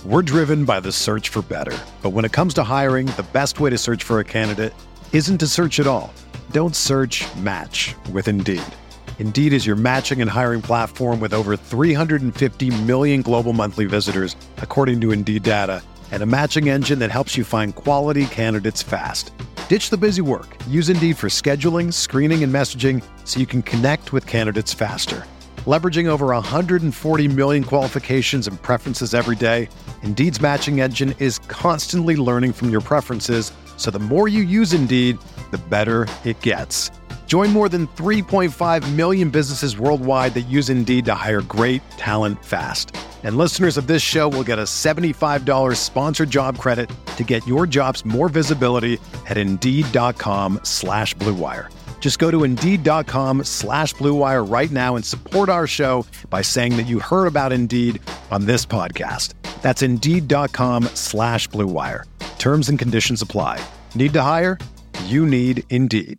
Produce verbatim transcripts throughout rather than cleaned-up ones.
We're driven by the search for better. But when it comes to hiring, the best way to search for a candidate isn't to search at all. Don't search, match with Indeed. Indeed is your matching and hiring platform with over three hundred fifty million global monthly visitors, according to Indeed data, and a matching engine that helps you find quality candidates fast. Ditch the busy work. Use Indeed for scheduling, screening, and messaging so you can connect with candidates faster. Leveraging over one hundred forty million qualifications and preferences every day, Indeed's matching engine is constantly learning from your preferences, so the more you use Indeed, the better it gets. Join more than three point five million businesses worldwide that use Indeed to hire great talent fast. And listeners of this show will get a seventy-five dollars sponsored job credit to get your jobs more visibility at Indeed.com slash Blue Wire. Just go to Indeed.com slash Blue Wire right now and support our show by saying that you heard about Indeed on this podcast. That's Indeed.com slash Blue Wire. Terms and conditions apply. Need to hire? You need Indeed.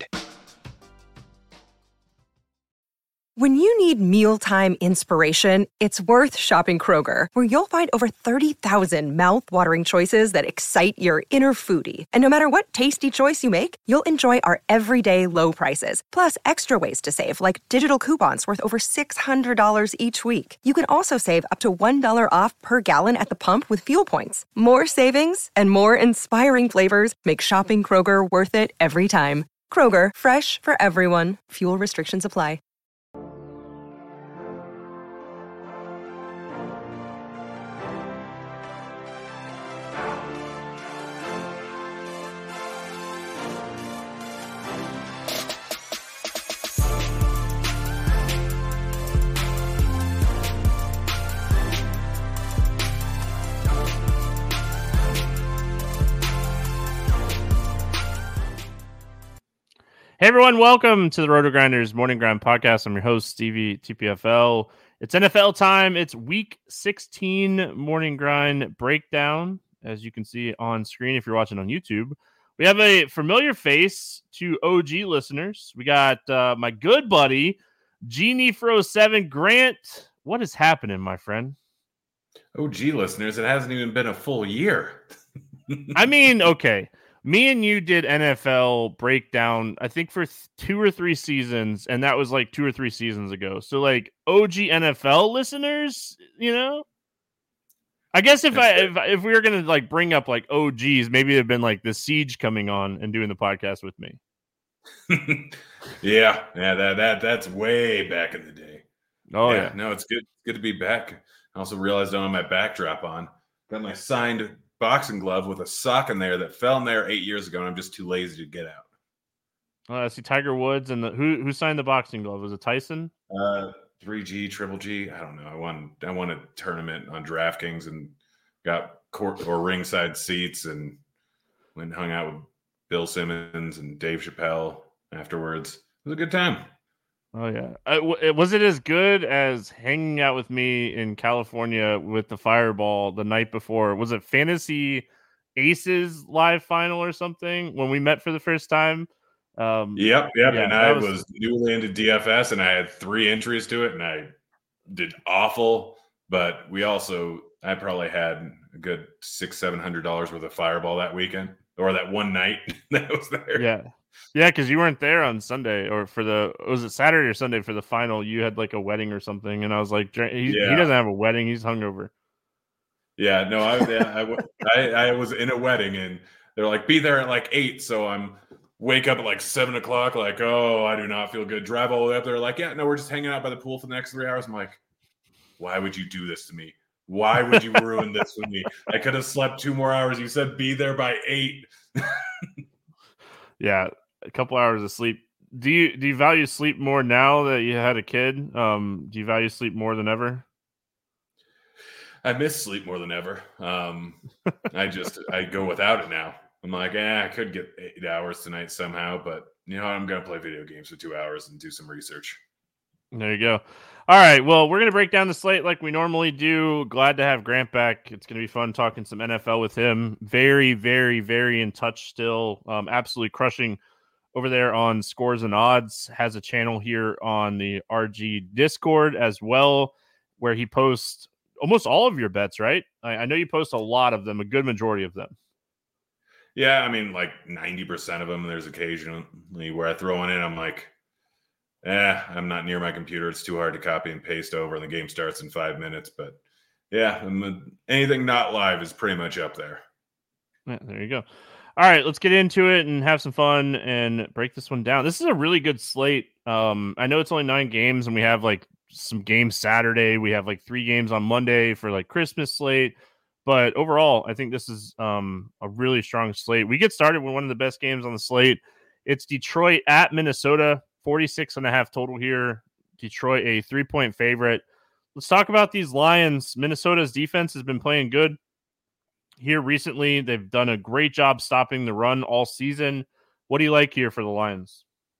When you need mealtime inspiration, it's worth shopping Kroger, where you'll find over thirty thousand mouth-watering choices that excite your inner foodie. And no matter what tasty choice you make, you'll enjoy our everyday low prices, plus extra ways to save, like digital coupons worth over six hundred dollars each week. You can also save up to one dollar off per gallon at the pump with fuel points. More savings and more inspiring flavors make shopping Kroger worth it every time. Kroger, fresh for everyone. Fuel restrictions apply. Hey everyone, welcome to the Roto Grinders Morning Grind Podcast. I'm your host, Stevie T P F L. It's N F L time. It's week sixteen Morning Grind breakdown, as you can see on screen if you're watching on YouTube. We have a familiar face to O G listeners. We got uh, my good buddy, Genie Fro seven. Grant, what is happening, my friend? O G listeners, it hasn't even been a full year. I mean, okay. Me and you did N F L breakdown, I think for th- two or three seasons, and that was like two or three seasons ago. So, like, O G N F L listeners, you know, I guess if I if, if we were gonna like bring up like O Gs, maybe it'd been like the Siege coming on and doing the podcast with me. yeah, yeah, that that that's way back in the day. Oh yeah, yeah. no, it's good, good to be back. I also realized I don't have my backdrop on. Got my signed boxing glove with a sock in there that fell in there eight years ago, and I'm just too lazy to get out. Oh, I see Tiger Woods and the who who signed the boxing glove? Was it Tyson? Uh, three G, Triple G. I don't know. I won. I won a tournament on DraftKings and got court or ringside seats, and went and hung out with Bill Simmons and Dave Chappelle afterwards. It was a good time. Oh yeah. Uh, w- was it as good as hanging out with me in California with the Fireball the night before? Was it Fantasy Aces live final or something when we met for the first time? Um, yep, yep. yeah, and I was... was newly into D F S, and I had three entries to it, and I did awful. But we also, I probably had a good six, seven hundred dollars worth of Fireball that weekend, or that one night that was there. Yeah. Yeah, because you weren't there on Sunday, or for the was it Saturday or Sunday for the final? You had like a wedding or something, and I was like, he, yeah. he doesn't have a wedding; he's hungover. Yeah, no, I, I, I I was in a wedding, and they're like, be there at like eight. So I'm wake up at like seven o'clock, like, oh, I do not feel good. Drive all the way up there, like, yeah, no, we're just hanging out by the pool for the next three hours. I'm like, why would you do this to me? Why would you ruin this with me? I could have slept two more hours. You said be there by eight. Yeah. A couple hours of sleep. Do you do you value sleep more now that you had a kid? Um, do you value sleep more than ever? I miss sleep more than ever. Um, I just I go without it now. I'm like, eh, I could get eight hours tonight somehow, but you know, I'm gonna play video games for two hours and do some research. There you go. All right. Well, we're gonna break down the slate like we normally do. Glad to have Grant back. It's gonna be fun talking some N F L with him. Very, very, very in touch still. Um, absolutely crushing over there on Scores and Odds. Has a channel here on the R G Discord as well, where he posts almost all of your bets, right? I, I know you post a lot of them, a good majority of them. Yeah, I mean, like ninety percent of them. There's occasionally where I throw one in, I'm like, eh, I'm not near my computer. It's too hard to copy and paste over, and the game starts in five minutes. But yeah, anything not live is pretty much up there. Yeah, there you go. All right, let's get into it and have some fun and break this one down. This is a really good slate. Um, I know it's only nine games, and we have like some games Saturday. We have like three games on Monday for like Christmas slate. But overall, I think this is um, a really strong slate. We get started with one of the best games on the slate. It's Detroit at Minnesota, forty-six and a half total here. Detroit, a three-point favorite. Let's talk about these Lions. Minnesota's defense has been playing good here recently. They've done a great job stopping the run all season. What do you like here for the Lions?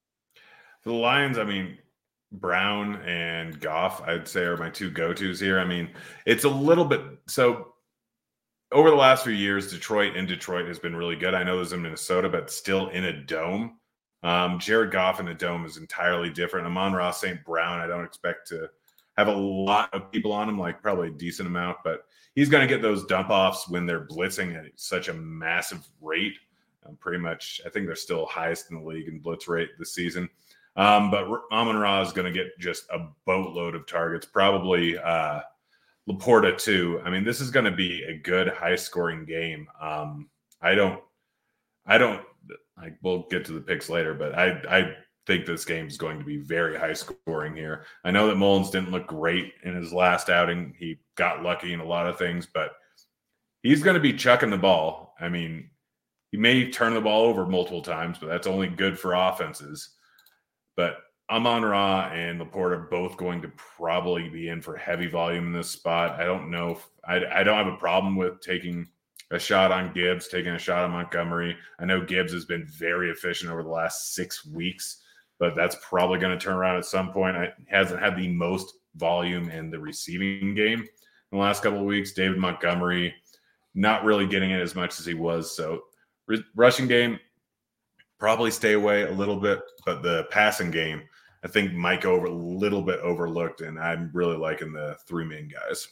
For the Lions, I mean, Brown and Goff, I'd say, are my two go-tos here. I mean, it's a little bit – so over the last few years, Detroit in Detroit has been really good. I know it was in Minnesota, but still in a dome. Um, Jared Goff in a dome is entirely different. Amon-Ra Saint Brown, I don't expect to have a lot of people on him, like probably a decent amount, but he's going to get those dump-offs when they're blitzing at such a massive rate. Um, pretty much, I think they're still highest in the league in blitz rate this season. Um, but Amon-Ra is going to get just a boatload of targets, probably uh, Laporta too. I mean, this is going to be a good, high-scoring game. Um, I don't, I don't, like, we'll get to the picks later, but I, I think this game is going to be very high-scoring here. I know that Mullins didn't look great in his last outing. He got lucky in a lot of things, but he's going to be chucking the ball. I mean, he may turn the ball over multiple times, but that's only good for offenses. But Amon-Ra and Laporta are both going to probably be in for heavy volume in this spot. I don't know if I, I don't have a problem with taking a shot on Gibbs, taking a shot on Montgomery. I know Gibbs has been very efficient over the last six weeks, but that's probably going to turn around at some point. I hasn't had the most volume in the receiving game in the last couple of weeks. David Montgomery not really getting it as much as he was. So r- rushing game, probably stay away a little bit, but the passing game, I think might go over a little bit overlooked, and I'm really liking the three main guys.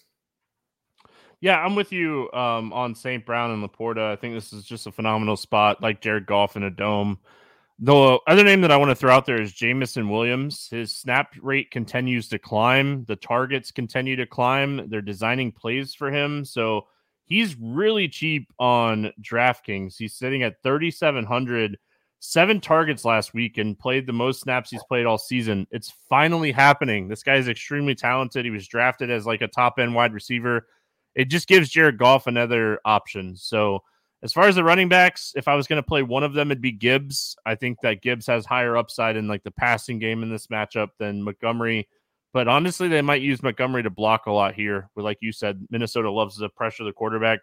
Yeah, I'm with you um, on Saint Brown and Laporta. I think this is just a phenomenal spot, like Jared Goff in a dome. The other name that I want to throw out there is Jamison Williams. His snap rate continues to climb. The targets continue to climb. They're designing plays for him. So he's really cheap on DraftKings. He's sitting at thirty-seven hundred. Seven targets last week and played the most snaps he's played all season. It's finally happening. This guy is extremely talented. He was drafted as like a top-end wide receiver. It just gives Jared Goff another option. So as far as the running backs, if I was going to play one of them, it'd be Gibbs. I think that Gibbs has higher upside in like the passing game in this matchup than Montgomery. But honestly, they might use Montgomery to block a lot here. But like you said, Minnesota loves to pressure the quarterback.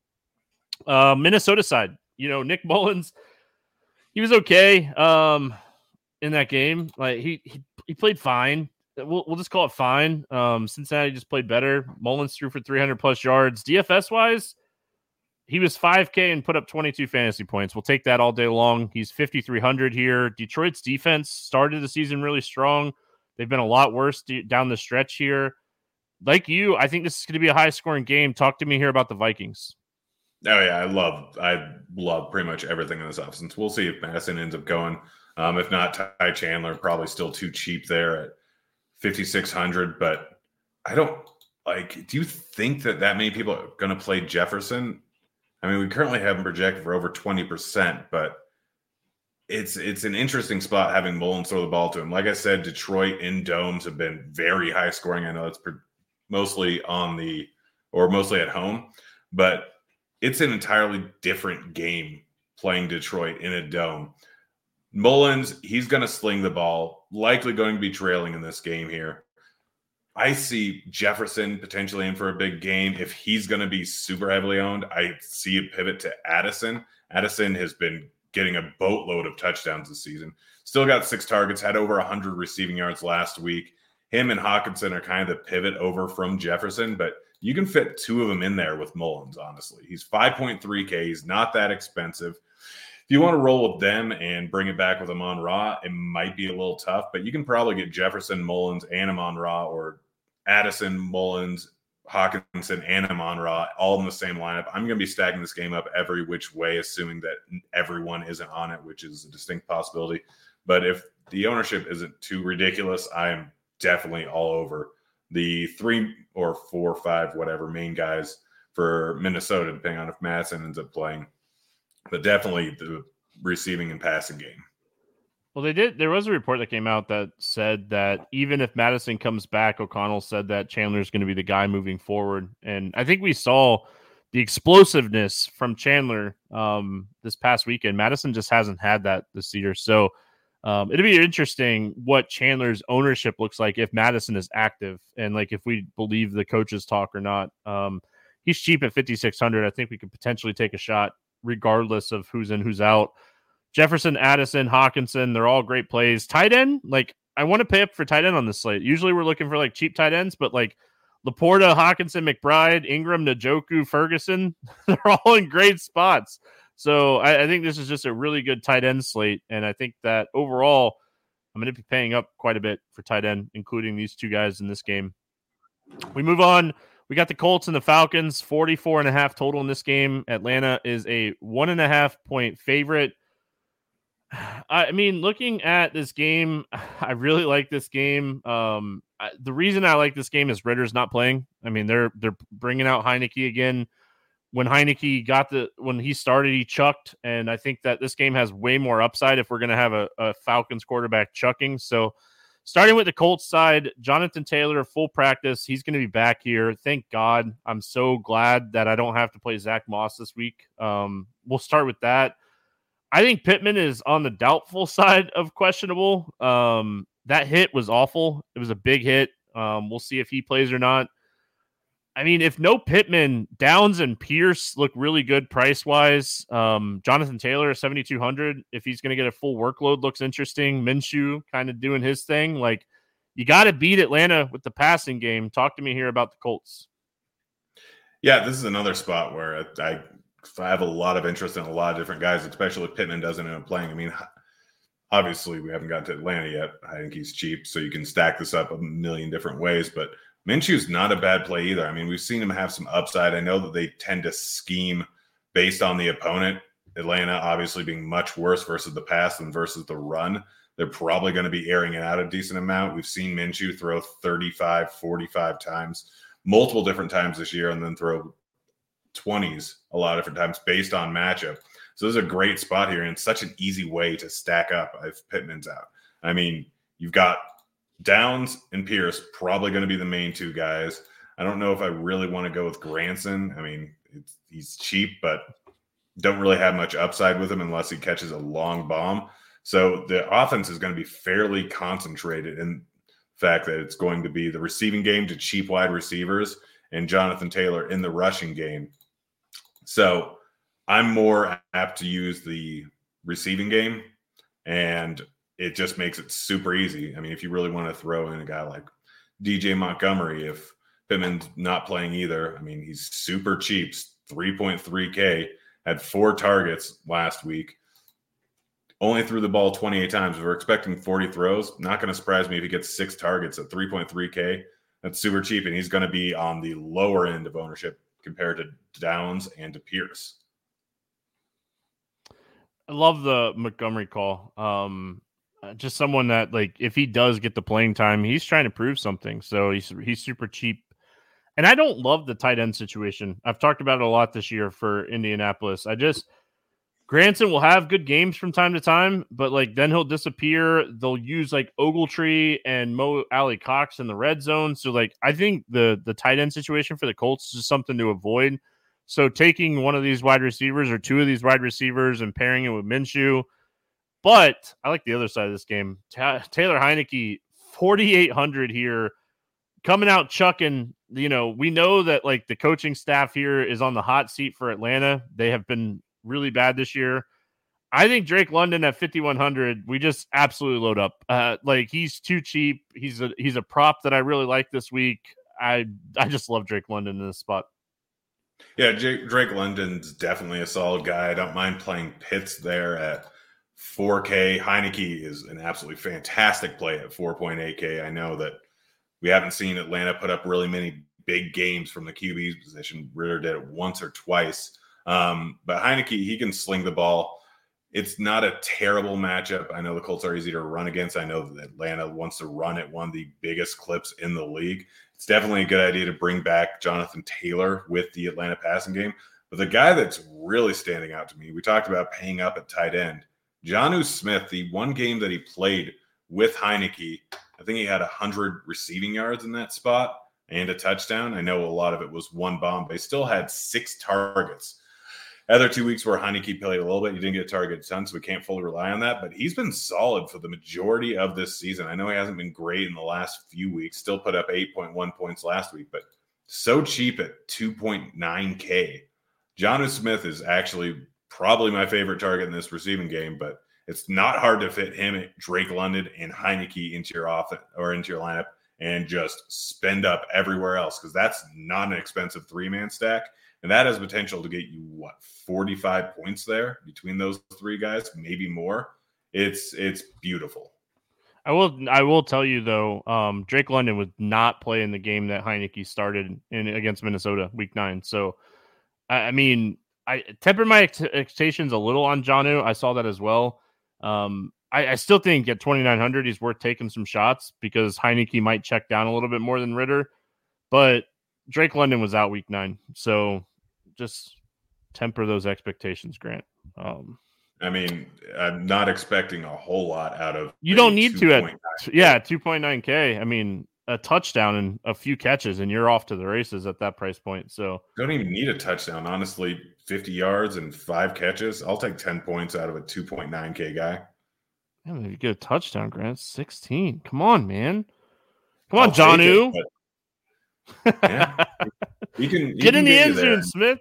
Uh, Minnesota side, you know, Nick Mullins, he was okay um, in that game. Like he, he he played fine. We'll we'll just call it fine. Um, Cincinnati just played better. Mullins threw for three hundred plus yards. D F S wise, he was five K and put up twenty-two fantasy points. We'll take that all day long. He's fifty-three hundred here. Detroit's defense started the season really strong. They've been a lot worse d- down the stretch here. Like you, I think this is going to be a high scoring game. Talk to me here about the Vikings. Oh yeah, I love I love pretty much everything in this offense. We'll see if Madison ends up going. Um, if not, Ty Chandler probably still too cheap there at fifty-six hundred. But I don't like. Do you think that that many people are going to play Jefferson? I mean, we currently have him projected for over twenty percent, but it's it's an interesting spot having Mullins throw the ball to him. Like I said, Detroit in domes have been very high scoring. I know it's mostly on the or mostly at home, but it's an entirely different game playing Detroit in a dome. Mullins, he's going to sling the ball, likely going to be trailing in this game here. I see Jefferson potentially in for a big game. If he's going to be super heavily owned, I see a pivot to Addison. Addison has been getting a boatload of touchdowns this season. Still got six targets, had over one hundred receiving yards last week. Him and Hawkinson are kind of the pivot over from Jefferson, but you can fit two of them in there with Mullins, honestly. He's five point three K. He's not that expensive. If you want to roll with them and bring it back with Amon-Ra, it might be a little tough, but you can probably get Jefferson, Mullins, and Amon-Ra, or Addison, Mullins, Hawkinson and Amon-Ra all in the same lineup. I'm going to be stacking this game up every which way, assuming that everyone isn't on it, which is a distinct possibility. But if the ownership isn't too ridiculous, I am definitely all over the three or four or five, whatever, main guys for Minnesota, depending on if Madison ends up playing. But definitely the receiving and passing game. Well, they did. There was a report that came out that said that even if Madison comes back, O'Connell said that Chandler's going to be the guy moving forward. And I think we saw the explosiveness from Chandler um, this past weekend. Madison just hasn't had that this year. So um, it'll be interesting what Chandler's ownership looks like if Madison is active and like if we believe the coaches talk or not. Um, he's cheap at fifty-six hundred. I think we could potentially take a shot regardless of who's in, who's out. Jefferson, Addison, Hawkinson, they're all great plays. Tight end, like I want to pay up for tight end on this slate. Usually we're looking for like cheap tight ends, but like Laporta, Hawkinson, McBride, Ingram, Njoku, Ferguson, they're all in great spots. So I, I think this is just a really good tight end slate. And I think that overall, I'm going to be paying up quite a bit for tight end, including these two guys in this game. We move on. We got the Colts and the Falcons, forty-four and a half total in this game. Atlanta is a one and a half point favorite. I mean, looking at this game, I really like this game. Um, I, the reason I like this game is Ritter's not playing. I mean, they're they're bringing out Heineke again. When Heineke got the when he started, he chucked, and I think that this game has way more upside if we're going to have a, a Falcons quarterback chucking. So, starting with the Colts side, Jonathan Taylor, full practice. He's going to be back here. Thank God. I'm so glad that I don't have to play Zach Moss this week. Um, we'll start with that. I think Pittman is on the doubtful side of questionable. Um, that hit was awful. It was a big hit. Um, we'll see if he plays or not. I mean, if no Pittman, Downs and Pierce look really good price-wise. Um, Jonathan Taylor, seventy-two hundred. If he's going to get a full workload, looks interesting. Minshew kind of doing his thing. Like, you got to beat Atlanta with the passing game. Talk to me here about the Colts. Yeah, this is another spot where I – I have a lot of interest in a lot of different guys, especially if Pittman doesn't end up playing. I mean, obviously we haven't got to Atlanta yet. I think he's cheap, so you can stack this up a million different ways. But Minshew's not a bad play either. I mean, we've seen him have some upside. I know that they tend to scheme based on the opponent. Atlanta obviously being much worse versus the pass than versus the run. They're probably going to be airing it out a decent amount. We've seen Minshew throw thirty-five, forty-five times, multiple different times this year, and then throw twenties a lot of different times based on matchup. So this is a great spot here, and it's such an easy way to stack up if Pittman's out. I mean, you've got Downs and Pierce probably going to be the main two guys. I don't know if I really want to go with Granson. I mean, it's, he's cheap, but don't really have much upside with him unless he catches a long bomb. So the offense is going to be fairly concentrated in the fact that it's going to be the receiving game to cheap wide receivers and Jonathan Taylor in the rushing game. So I'm more apt to use the receiving game, and it just makes it super easy. I mean, if you really want to throw in a guy like D J Montgomery, if Pittman's not playing either, I mean, he's super cheap, three point three K, had four targets last week, only threw the ball twenty-eight times. We're expecting forty throws. Not going to surprise me if he gets six targets at three point three K. That's super cheap, and he's going to be on the lower end of ownership compared to Downs and to Pierce. I love the Montgomery call. Um, just someone that, like, if he does get the playing time, he's trying to prove something. So he's he's super cheap. And I don't love the tight end situation. I've talked about it a lot this year for Indianapolis. I just Granson will have good games from time to time, but like then he'll disappear. They'll use like Ogletree and Mo Alley Cox in the red zone. So like I think the the tight end situation for the Colts is something to avoid. So taking one of these wide receivers or two of these wide receivers and pairing it with Minshew. But I like the other side of this game. Ta- Taylor Heineke, forty-eight hundred here, coming out chucking. You know, we know that like the coaching staff here is on the hot seat for Atlanta. They have been really bad this year. I think Drake London at fifty-one hundred, we just absolutely load up. Uh, like he's too cheap. He's a he's a prop that I really like this week. I I just love Drake London in this spot. Yeah, J- Drake London's definitely a solid guy. I don't mind playing Pitts there at four K. Heineke is an absolutely fantastic play at four point eight K. I know that we haven't seen Atlanta put up really many big games from the Q B position. Ritter did it once or twice. Um, but Heinicke, he can sling the ball. It's not a terrible matchup. I know the Colts are easy to run against. I know that Atlanta wants to run at one of the biggest clips in the league. It's definitely a good idea to bring back Jonathan Taylor with the Atlanta passing game. But the guy that's really standing out to me, we talked about paying up at tight end. Jonnu Smith, the one game that he played with Heinicke, I think he had one hundred receiving yards in that spot and a touchdown. I know a lot of it was one bomb, but he still had six targets. Other two weeks where Heinicke played a little bit, he didn't get a target a ton, so we can't fully rely on that. But he's been solid for the majority of this season. I know he hasn't been great in the last few weeks. Still put up eight point one points last week, but so cheap at two point nine K. Jonnu Smith is actually probably my favorite target in this receiving game, but it's not hard to fit him, Drake London, and Heinicke into your offense or into your lineup and just spend up everywhere else, because that's not an expensive three-man stack. And that has potential to get you, what, forty-five points there between those three guys, maybe more. It's it's beautiful. I will I will tell you, though, um, Drake London would not play in the game that Heinicke started in against Minnesota week nine. So, I, I mean, I tempered my expectations a little on Jonnu. I saw that as well. Um, I, I still think at twenty-nine hundred, he's worth taking some shots because Heinicke might check down a little bit more than Ritter. But Drake London was out week nine. So, just temper those expectations, Grant. Um, I mean, I'm not expecting a whole lot out of. You don't need to at yeah, two point nine K. I mean, a touchdown and a few catches, and you're off to the races at that price point. So don't even need a touchdown. Honestly, fifty yards and five catches. I'll take ten points out of a two point nine K guy. Yeah, if you get a touchdown, Grant, sixteen. Come on, man. Come on, Jonnu. Yeah. You can you get can in the get end zone, Smith.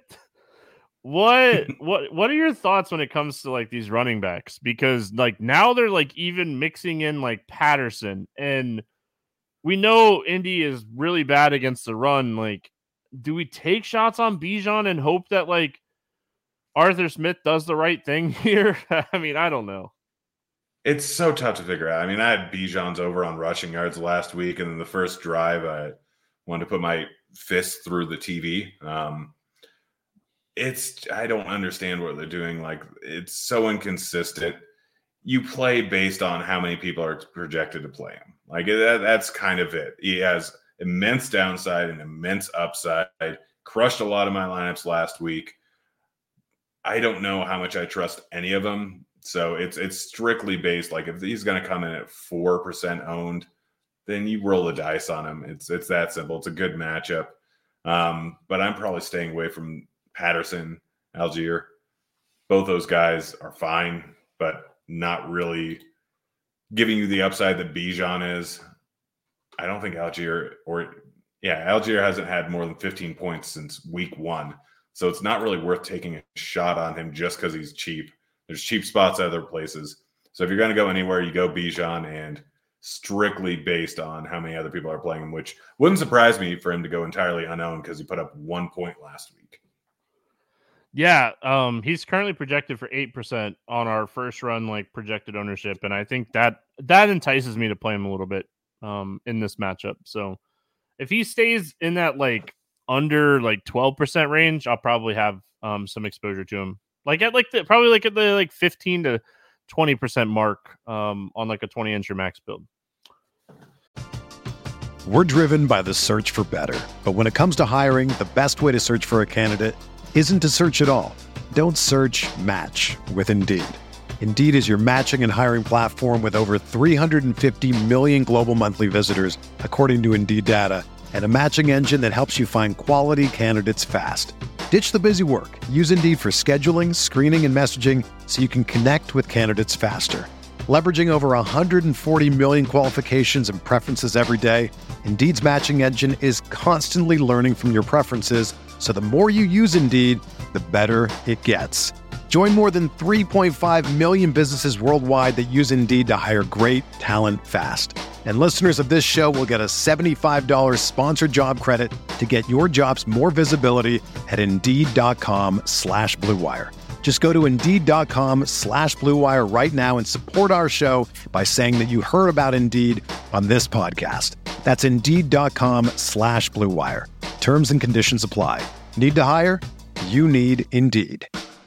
What what what are your thoughts when it comes to like these running backs? Because like now they're like even mixing in like Patterson, and we know Indy is really bad against the run. Like, do we take shots on Bijan and hope that like Arthur Smith does the right thing here? I mean, I don't know. It's so tough to figure out. I mean, I had Bijan's over on rushing yards last week, and then the first drive I wanted to put my fist through the T V. Um, it's I don't understand what they're doing. Like, it's so inconsistent. You play based on how many people are projected to play him. Like that, that's kind of it. He has immense downside and immense upside. Crushed a lot of my lineups last week. I don't know how much I trust any of them. So it's it's strictly based. Like if he's going to come in at four percent owned, then you roll the dice on him. It's it's that simple. It's a good matchup. Um, but I'm probably staying away from Patterson, Algier. Both those guys are fine, but not really giving you the upside that Bijan is. I don't think Algier or yeah, Algier hasn't had more than fifteen points since week one. So it's not really worth taking a shot on him just because he's cheap. There's cheap spots other places. So if you're going to go anywhere, you go Bijan, and strictly based on how many other people are playing him, which wouldn't surprise me for him to go entirely unowned because he put up one point last week. Yeah, um, he's currently projected for eight percent on our first run, like projected ownership, and I think that that entices me to play him a little bit um, in this matchup. So if he stays in that like under like twelve percent range, I'll probably have um, some exposure to him. Like at like the probably like at the like fifteen to twenty percent mark um, on like a twenty inch max build. We're driven by the search for better. But when it comes to hiring, the best way to search for a candidate isn't to search at all. Don't search, match with Indeed. Indeed is your matching and hiring platform with over three hundred fifty million global monthly visitors, according to Indeed data, and a matching engine that helps you find quality candidates fast. Ditch the busy work. Use Indeed for scheduling, screening, and messaging so you can connect with candidates faster. Leveraging over one hundred forty million qualifications and preferences every day, Indeed's matching engine is constantly learning from your preferences, so the more you use Indeed, the better it gets. Join more than three point five million businesses worldwide that use Indeed to hire great talent fast. And listeners of this show will get a seventy-five dollars sponsored job credit to get your jobs more visibility at Indeed.com slash Blue Wire. Just go to Indeed.com slash Blue Wire right now and support our show by saying that you heard about Indeed on this podcast. That's Indeed.com slash Blue Wire. Terms and conditions apply. Need to hire? You need Indeed.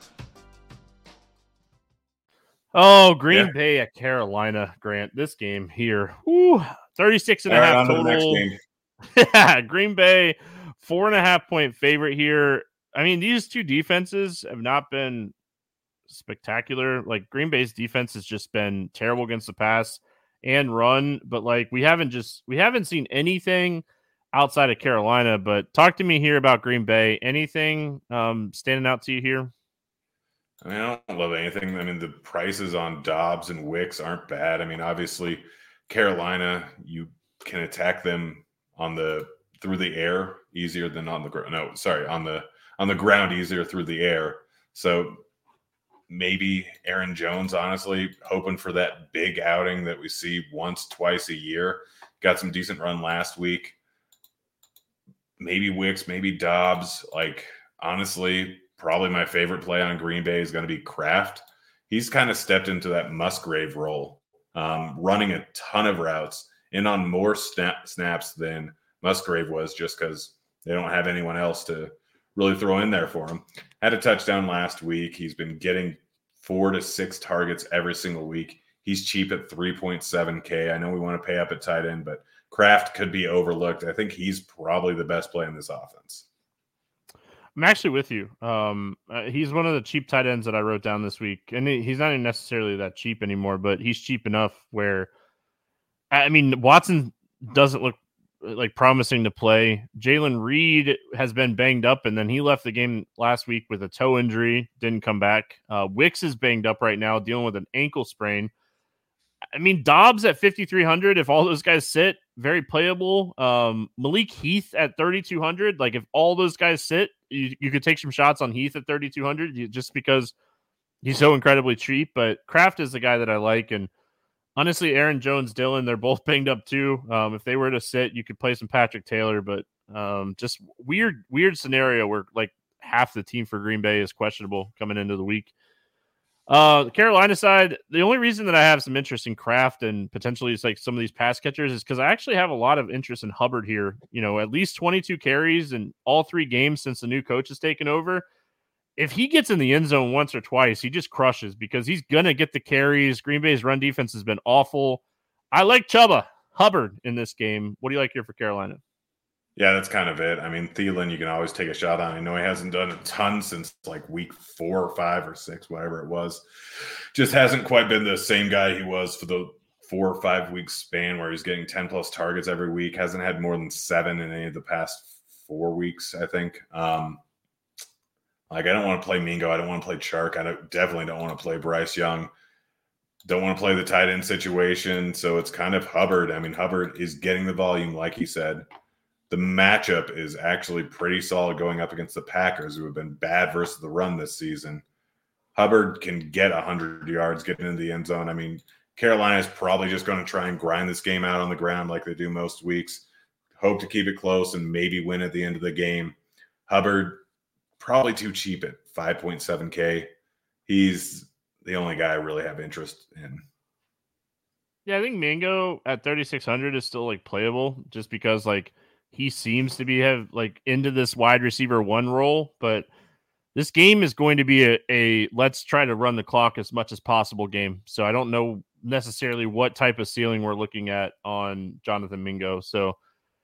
Oh, Green Yeah. Bay at Carolina, Grant. This game here. Woo, thirty-six and a All right, half on to the next total. game. Yeah, Green Bay, four and a half point favorite here. I mean, these two defenses have not been spectacular. Like, Green Bay's defense has just been terrible against the pass and run, but like we haven't just we haven't seen anything outside of Carolina. But talk to me here about Green Bay. Anything um, standing out to you here? I mean, I don't love anything. I mean, the prices on Dobbs and Wicks aren't bad. I mean, obviously, Carolina, you can attack them on the through the air easier than on the ground. No, sorry, on the on the ground easier through the air. So maybe Aaron Jones, honestly, hoping for that big outing that we see once, twice a year. Got some decent run last week. Maybe Wicks, maybe Dobbs. Like, honestly, probably my favorite play on Green Bay is going to be Kraft. He's kind of stepped into that Musgrave role, um, running a ton of routes and on more snap, snaps than Musgrave was, just because they don't have anyone else to really throw in there for him. Had a touchdown last week. He's been getting four to six targets every single week. He's cheap at three point seven K. I know we want to pay up at tight end, but Kraft could be overlooked. I think he's probably the best play in this offense. I'm actually with you. Um, uh, he's one of the cheap tight ends that I wrote down this week, and he, he's not even necessarily that cheap anymore, but he's cheap enough where, I mean, Watson doesn't look like promising to play. Jalen Reed has been banged up, and then he left the game last week with a toe injury, didn't come back. Uh, Wicks is banged up right now, dealing with an ankle sprain. I mean, Dobbs at fifty-three hundred, if all those guys sit, very playable. Um, Malik Heath at thirty-two hundred, like if all those guys sit, you, you could take some shots on Heath at thirty-two hundred just because he's so incredibly cheap. But Kraft is the guy that I like. And honestly, Aaron Jones, Dylan, they're both banged up too. Um, if they were to sit, you could play some Patrick Taylor, but um, just weird, weird scenario where like half the team for Green Bay is questionable coming into the week. Uh, the Carolina side, the only reason that I have some interest in Kraft and potentially it's like some of these pass catchers is because I actually have a lot of interest in Hubbard here. You know, at least twenty-two carries in all three games since the new coach has taken over. If he gets in the end zone once or twice, he just crushes because he's going to get the carries. Green Bay's run defense has been awful. I like Chuba Hubbard in this game. What do you like here for Carolina? Yeah, that's kind of it. I mean, Thielen, you can always take a shot on. I know he hasn't done a ton since like week four or five or six, whatever it was. Just hasn't quite been the same guy he was for the four or five week span where he's getting ten plus targets every week. Hasn't had more than seven in any of the past four weeks, I think. Um, like, I don't want to play Mingo. I don't want to play Chark. I don't, definitely don't want to play Bryce Young. Don't want to play the tight end situation. So it's kind of Hubbard. I mean, Hubbard is getting the volume, like he said. The matchup is actually pretty solid going up against the Packers, who have been bad versus the run this season. Hubbard can get one hundred yards, get into the end zone. I mean, Carolina is probably just going to try and grind this game out on the ground like they do most weeks. Hope to keep it close and maybe win at the end of the game. Hubbard, probably too cheap at five point seven K. He's the only guy I really have interest in. Yeah, I think Mingo at thirty-six hundred is still like playable just because like he seems to be have like into this wide receiver one role, but this game is going to be a, a let's try to run the clock as much as possible game. So I don't know necessarily what type of ceiling we're looking at on Jonathan Mingo. So,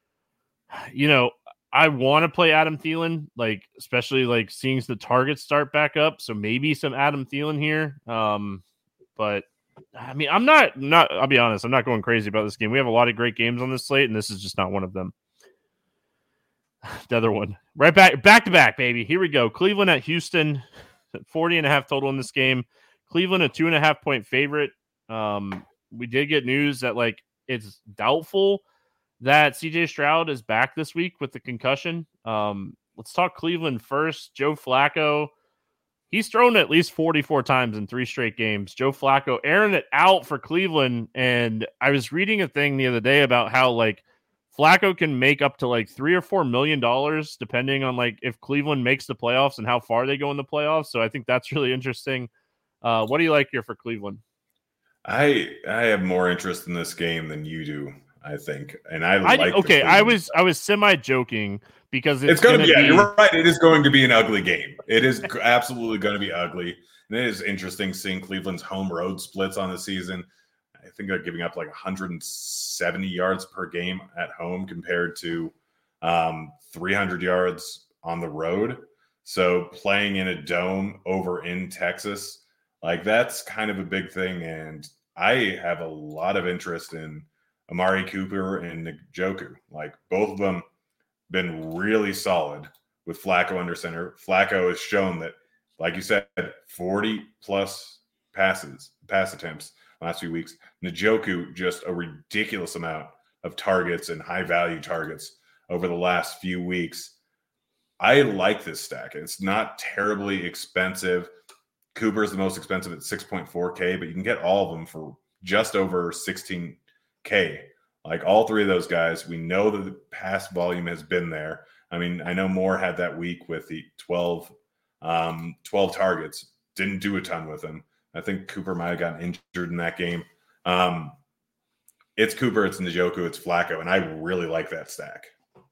you know, I want to play Adam Thielen, like especially like seeing the targets start back up. So maybe some Adam Thielen here. Um, but I mean, I'm not not. I'll be honest, I'm not going crazy about this game. We have a lot of great games on this slate, and this is just not one of them. The other one, right back, back to back, baby. Here we go. Cleveland at Houston, forty and a half total in this game. Cleveland, a two and a half point favorite. Um, we did get news that like it's doubtful that C J Stroud is back this week with the concussion. Um, let's talk Cleveland first. Joe Flacco, he's thrown at least forty-four times in three straight games. Joe Flacco airing it out for Cleveland. And I was reading a thing the other day about how like Flacco can make up to like three or four million dollars depending on like if Cleveland makes the playoffs and how far they go in the playoffs. So I think that's really interesting. Uh, what do you like here for Cleveland? I I have more interest in this game than you do. I think. And I, I like okay. I was I was semi joking because it's, it's going to be. Yeah, be, you're right. It is going to be an ugly game. It is absolutely going to be ugly. And it is interesting seeing Cleveland's home road splits on the season. I think they're giving up like one hundred seventy yards per game at home compared to um, three hundred yards on the road. So playing in a dome over in Texas, like that's kind of a big thing. And I have a lot of interest in Amari Cooper and Njoku. Like both of them been really solid with Flacco under center. Flacco has shown that, like you said, forty plus passes, pass attempts last few weeks. Njoku, just a ridiculous amount of targets and high value targets over the last few weeks. I like this stack. It's not terribly expensive. Cooper's the most expensive at six point four K, but you can get all of them for just over sixteen K. Like all three of those guys, we know that the pass volume has been there. I mean, I know Moore had that week with the twelve, um, twelve targets. Didn't do a ton with them. I think Cooper might have gotten injured in that game. Um, it's Cooper, it's Njoku, it's Flacco, and I really like that stack.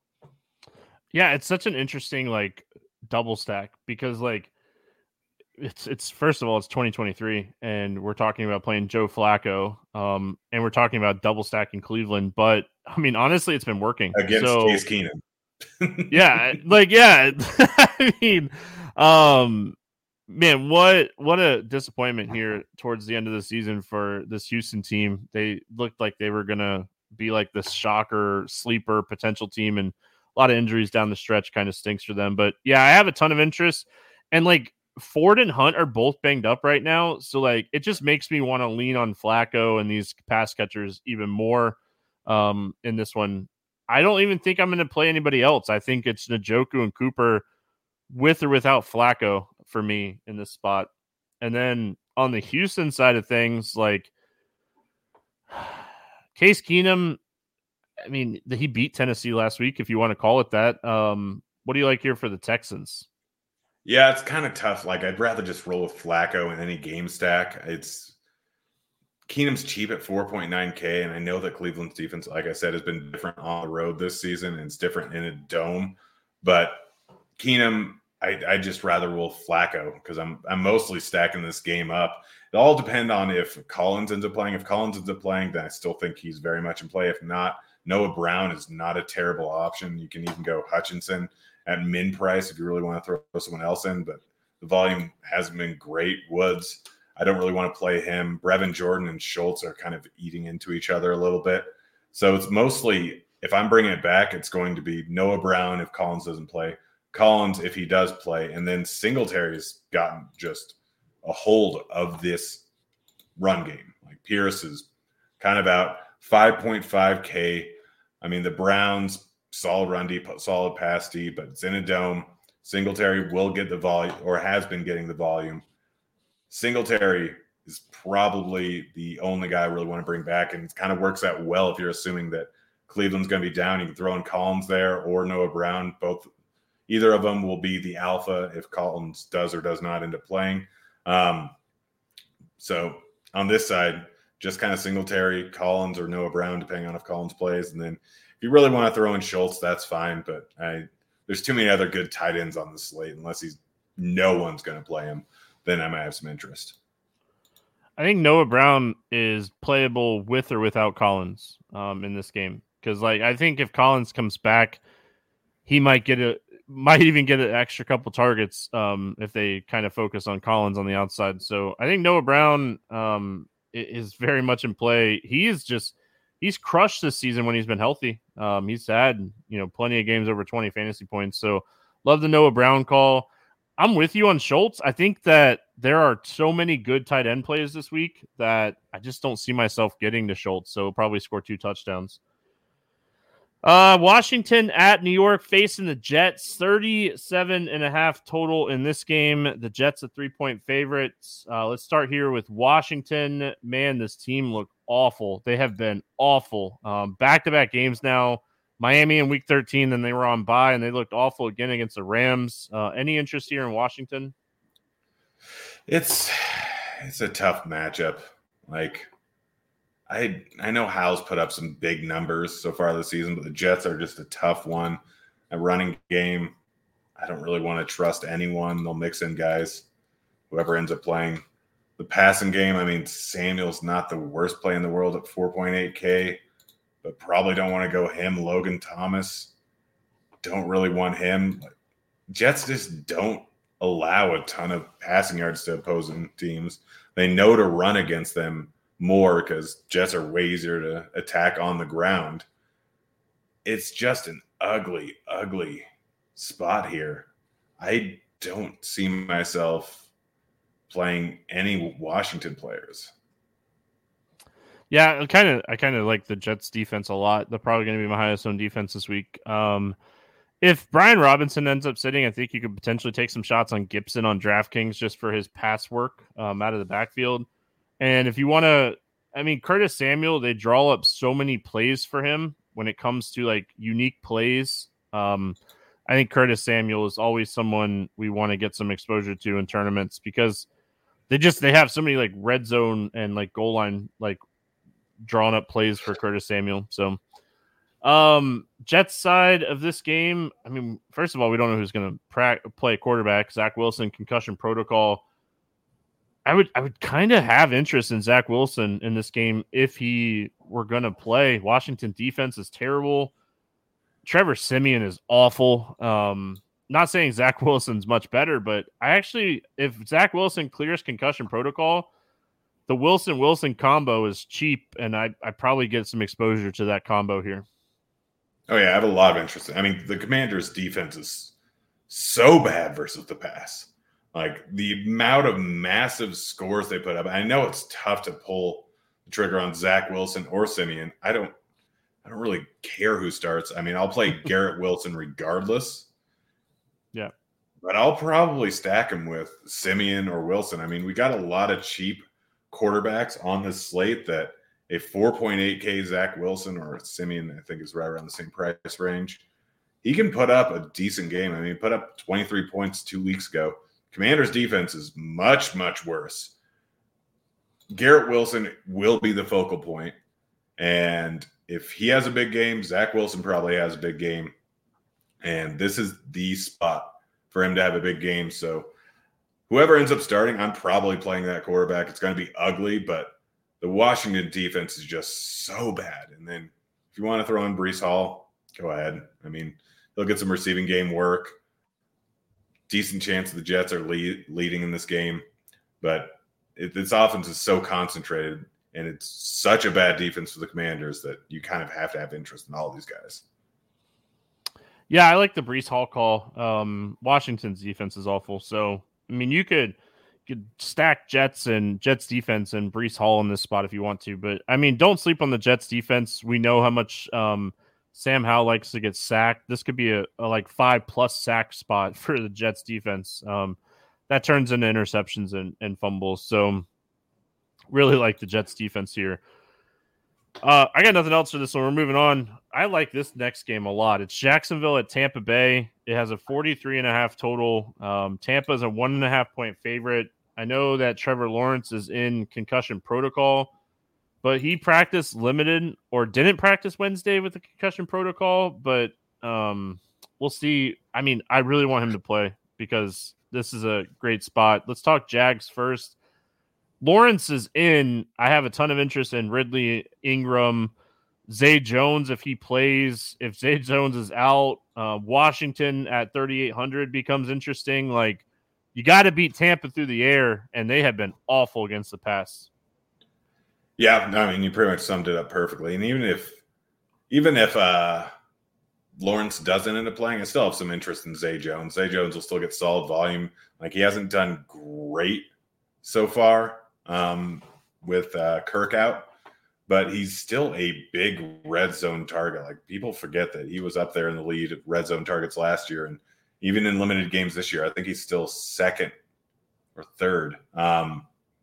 Yeah, it's such an interesting like double stack because like it's it's first of all it's twenty twenty-three and we're talking about playing Joe Flacco, um, and we're talking about double stacking Cleveland. But I mean, honestly, it's been working against so, Case Keenum. yeah, like yeah, I mean, um. Man, what what a disappointment here towards the end of the season for this Houston team. They looked like they were going to be like this shocker, sleeper potential team, and a lot of injuries down the stretch kind of stinks for them. But yeah, I have a ton of interest. And like Ford and Hunt are both banged up right now. So like it just makes me want to lean on Flacco and these pass catchers even more um, in this one. I don't even think I'm going to play anybody else. I think it's Njoku and Cooper with or without Flacco for me in this spot. And then on the Houston side of things, like Case Keenum, I mean, he beat Tennessee last week, if you want to call it that. Um, what do you like here for the Texans? Yeah, it's kind of tough. Like, I'd rather just roll with Flacco in any game stack. It's Keenum's cheap at four point nine K, and I know that Cleveland's defense, like I said, has been different on the road this season, and it's different in a dome. But Keenum, I I just rather roll Flacco because I'm I'm mostly stacking this game up. It all depends on if Collins ends up playing. If Collins ends up playing, then I still think he's very much in play. If not, Noah Brown is not a terrible option. You can even go Hutchinson at min price if you really want to throw someone else in, but the volume hasn't been great. Woods, I don't really want to play him. Brevin Jordan and Schultz are kind of eating into each other a little bit. So it's mostly, if I'm bringing it back, it's going to be Noah Brown if Collins doesn't play, Collins if he does play, and then Singletary's gotten just a hold of this run game. Like Pierce is kind of out, five point five K. I mean, the Browns, solid run D, solid pass D, but it's in a dome. Singletary will get the volume, or has been getting the volume. Singletary is probably the only guy I really want to bring back, and it kind of works out well if you're assuming that Cleveland's going to be down. You can throw in Collins there or Noah Brown. Both, either of them will be the alpha if Collins does or does not end up playing. Um, so on this side, just kind of Singletary, Collins, or Noah Brown, depending on if Collins plays. And then if you really want to throw in Schultz, that's fine. But I, there's too many other good tight ends on the slate. Unless he's no one's going to play him, then I might have some interest. I think Noah Brown is playable with or without Collins um, in this game. Because like I think if Collins comes back, he might get a might even get an extra couple targets um, if they kind of focus on Collins on the outside. So I think Noah Brown um, is very much in play. He is just he's crushed this season when he's been healthy. Um, he's had you know plenty of games over twenty fantasy points. So love the Noah Brown call. I'm with you on Schultz. I think that there are so many good tight end plays this week that I just don't see myself getting to Schultz. So probably score two touchdowns. Uh, Washington at New York facing the Jets, thirty-seven and a half total in this game. The Jets are three-point favorites. Uh, let's start here with Washington. Man, this team looked awful. They have been awful. Um, back-to-back games now. Miami in week thirteen, then they were on bye, and they looked awful again against the Rams. Uh, any interest here in Washington? It's it's a tough matchup. Like, I I know Hal's put up some big numbers so far this season, but the Jets are just a tough one. A running game, I don't really want to trust anyone. They'll mix in guys, whoever ends up playing. The passing game, I mean, Samuel's not the worst play in the world at four point eight K, but probably don't want to go him. Logan Thomas, don't really want him. Jets just don't allow a ton of passing yards to opposing teams. They know to run against them more because Jets are way easier to attack on the ground. It's just an ugly, ugly spot here. I don't see myself playing any Washington players. Yeah, kind of. I kind of like the Jets defense a lot. They're probably going to be my highest owned defense this week. Um, if Brian Robinson ends up sitting, I think you could potentially take some shots on Gibson on DraftKings just for his pass work um, out of the backfield. And if you want to, I mean, Curtis Samuel, they draw up so many plays for him when it comes to like unique plays. Um, I think Curtis Samuel is always someone we want to get some exposure to in tournaments because they just, they have so many like red zone and like goal line, like drawn up plays for Curtis Samuel. So um, Jets side of this game, I mean, first of all, we don't know who's going to pra- play quarterback. Zach Wilson, concussion protocol. I would I would kind of have interest in Zach Wilson in this game if he were going to play. Washington defense is terrible. Trevor Siemian is awful. Um, not saying Zach Wilson's much better, but I actually, if Zach Wilson clears concussion protocol, the Wilson-Wilson combo is cheap, and I I probably get some exposure to that combo here. Oh, yeah, I have a lot of interest. I mean, the Commanders' defense is so bad versus the pass. Like, the amount of massive scores they put up. I know it's tough to pull the trigger on Zach Wilson or Siemian. I don't I don't really care who starts. I mean, I'll play Garrett Wilson regardless. Yeah. But I'll probably stack him with Siemian or Wilson. I mean, we got a lot of cheap quarterbacks on this slate that a four point eight K Zach Wilson or Siemian, I think, is right around the same price range. He can put up a decent game. I mean, he put up twenty-three points two weeks ago. Commanders' defense is much, much worse. Garrett Wilson will be the focal point. And if he has a big game, Zach Wilson probably has a big game. And this is the spot for him to have a big game. So whoever ends up starting, I'm probably playing that quarterback. It's going to be ugly, but the Washington defense is just so bad. And then if you want to throw in Breece Hall, go ahead. I mean, he'll get some receiving game work. Decent chance the Jets are lead, leading in this game. But it, this offense is so concentrated, and it's such a bad defense for the Commanders that you kind of have to have interest in all these guys. Yeah, I like the Breece Hall call. Um, Washington's defense is awful. So, I mean, you could could stack Jets and Jets defense and Breece Hall in this spot if you want to. But, I mean, don't sleep on the Jets defense. We know how much um, Sam Howell likes to get sacked. This could be a, a like five-plus sack spot for the Jets defense. Um, that turns into interceptions and, and fumbles. So, really like the Jets defense here. Uh, I got nothing else for this one. We're moving on. I like this next game a lot. It's Jacksonville at Tampa Bay. It has a forty-three and a half total. Um, Tampa is a one and a half point favorite. I know that Trevor Lawrence is in concussion protocol, but he practiced limited or didn't practice Wednesday with the concussion protocol. But um, we'll see. I mean, I really want him to play because this is a great spot. Let's talk Jags first. Lawrence is in. I have a ton of interest in Ridley, Ingram, Zay Jones if he plays. If Zay Jones is out, uh, Washington at thirty-eight hundred becomes interesting. Like, you got to beat Tampa through the air, and they have been awful against the pass. Yeah, I mean, you pretty much summed it up perfectly. And even if, even if uh, Lawrence doesn't end up playing, I still have some interest in Zay Jones. Zay Jones will still get solid volume. Like, he hasn't done great so far um, with uh, Kirk out, but he's still a big red zone target. Like, people forget that he was up there in the lead of red zone targets last year, and even in limited games this year, I think he's still second or third. Um,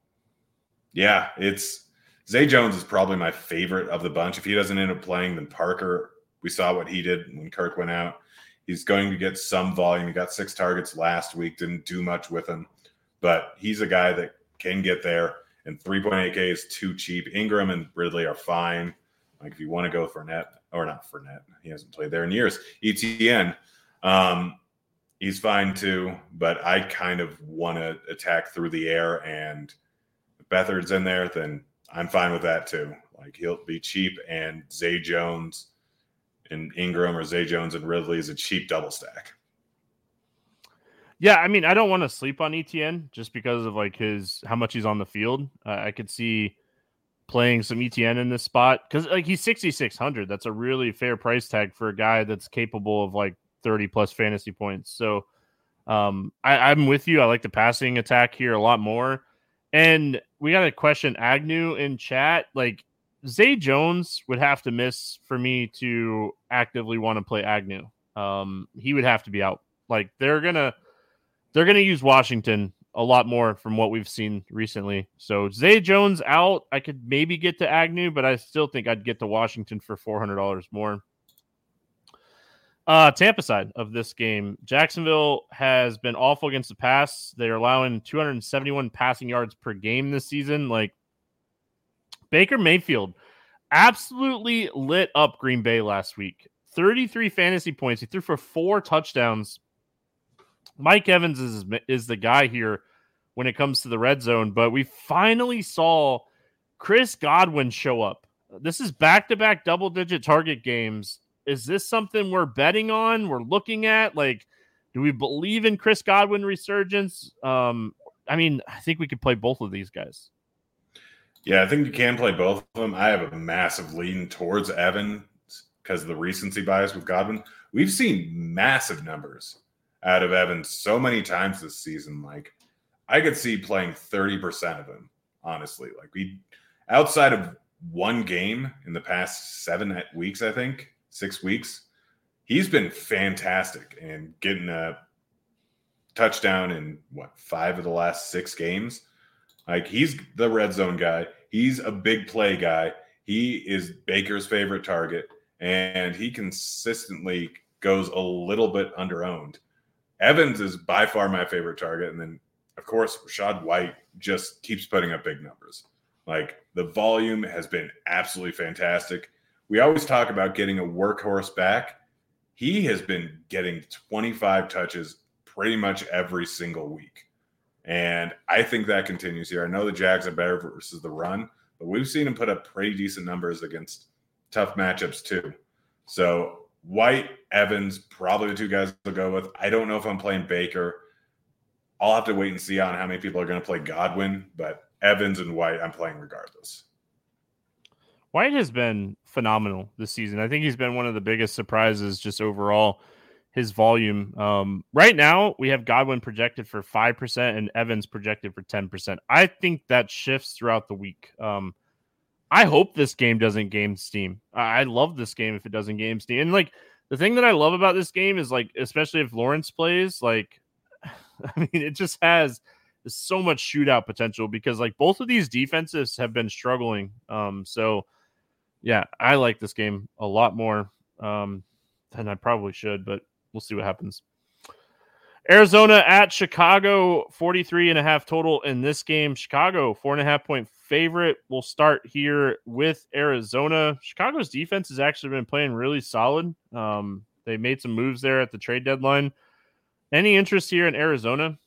yeah, it's Zay Jones is probably my favorite of the bunch. If he doesn't end up playing, then Parker, we saw what he did when Kirk went out. He's going to get some volume. He got six targets last week, didn't do much with him, but he's a guy that can get there. and three point eight K is too cheap. Ingram and Ridley are fine. Like if you want to go for net or not for net, he hasn't played there in years. E T N, um, he's fine too, but I kind of want to attack through the air, and if Beathard's in there, then I'm fine with that too. Like he'll be cheap, and Zay Jones and Ingram or Zay Jones and Ridley is a cheap double stack. Yeah, I mean, I don't want to sleep on E T N just because of like his how much he's on the field. Uh, I could see playing some E T N in this spot because like he's sixty-six hundred. That's a really fair price tag for a guy that's capable of like thirty plus fantasy points. So um, I, I'm with you. I like the passing attack here a lot more. And we got a question Agnew in chat. Like Zay Jones would have to miss for me to actively want to play Agnew. Um, he would have to be out. Like they're gonna. They're going to use Washington a lot more from what we've seen recently. So Zay Jones out. I could maybe get to Agnew, but I still think I'd get to Washington for four hundred dollars more. Uh, Tampa side of this game, Jacksonville has been awful against the pass. They're allowing two hundred seventy-one passing yards per game this season. Like Baker Mayfield absolutely lit up Green Bay last week. thirty-three fantasy points. He threw for four touchdowns. Mike Evans is is the guy here when it comes to the red zone, but we finally saw Chris Godwin show up. This is back-to-back double-digit target games. Is this something we're betting on? We're looking at? Like, do we believe in Chris Godwin resurgence? Um, I mean, I think we could play both of these guys. Yeah, I think you can play both of them. I have a massive lean towards Evans because of the recency bias with Godwin. We've seen massive numbers out of Evans so many times this season. Like I could see playing thirty percent of him, honestly. Like we, outside of one game in the past seven weeks, I think six weeks, he's been fantastic and getting a touchdown in what, five of the last six games. Like he's the red zone guy. He's a big play guy. He is Baker's favorite target, and he consistently goes a little bit underowned. Evans is by far my favorite target. And then, of course, Rachaad White just keeps putting up big numbers. Like, the volume has been absolutely fantastic. We always talk about getting a workhorse back. He has been getting twenty-five touches pretty much every single week. And I think that continues here. I know the Jags are better versus the run, but we've seen him put up pretty decent numbers against tough matchups too. So White, Evans, probably the two guys to go with. I don't know if I'm playing Baker. I'll have to wait and see on how many people are going to play Godwin, but Evans and White, I'm playing regardless. White has been phenomenal this season. I think he's been one of the biggest surprises just overall, his volume. Um, right now, we have Godwin projected for five percent and Evans projected for ten percent. I think that shifts throughout the week. Um, I hope this game doesn't game steam. I love this game if it doesn't game steam. And like the thing that I love about this game is like, especially if Lawrence plays, like, I mean, it just has so much shootout potential because like both of these defenses have been struggling. Um, so yeah, I like this game a lot more um, than I probably should, but we'll see what happens. Arizona at Chicago, forty-three and a half total in this game. Chicago, four and a half point favorite. We'll start here with Arizona. Chicago's defense has actually been playing really solid. Um, they made some moves there at the trade deadline. Any interest here in Arizona?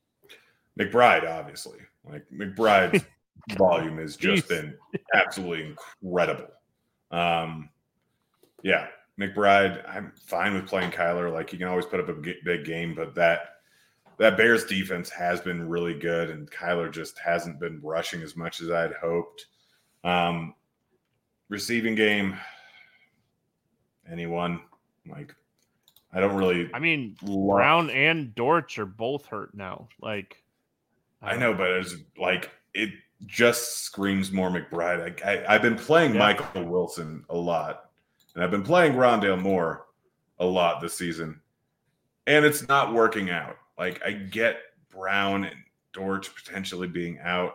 McBride, obviously. Like McBride's volume has just been absolutely incredible. Um, yeah. McBride, I'm fine with playing Kyler. Like, he can always put up a big game, but that that Bears defense has been really good, and Kyler just hasn't been rushing as much as I'd hoped. Um, receiving game, anyone? Like, I don't really. I mean, love, Brown and Dortch are both hurt now. Like, I, I know, but it's like it just screams more McBride. I, I, I've been playing yeah. Michael Wilson a lot. And I've been playing Rondale Moore a lot this season, and it's not working out. Like, I get Brown and Dortch potentially being out.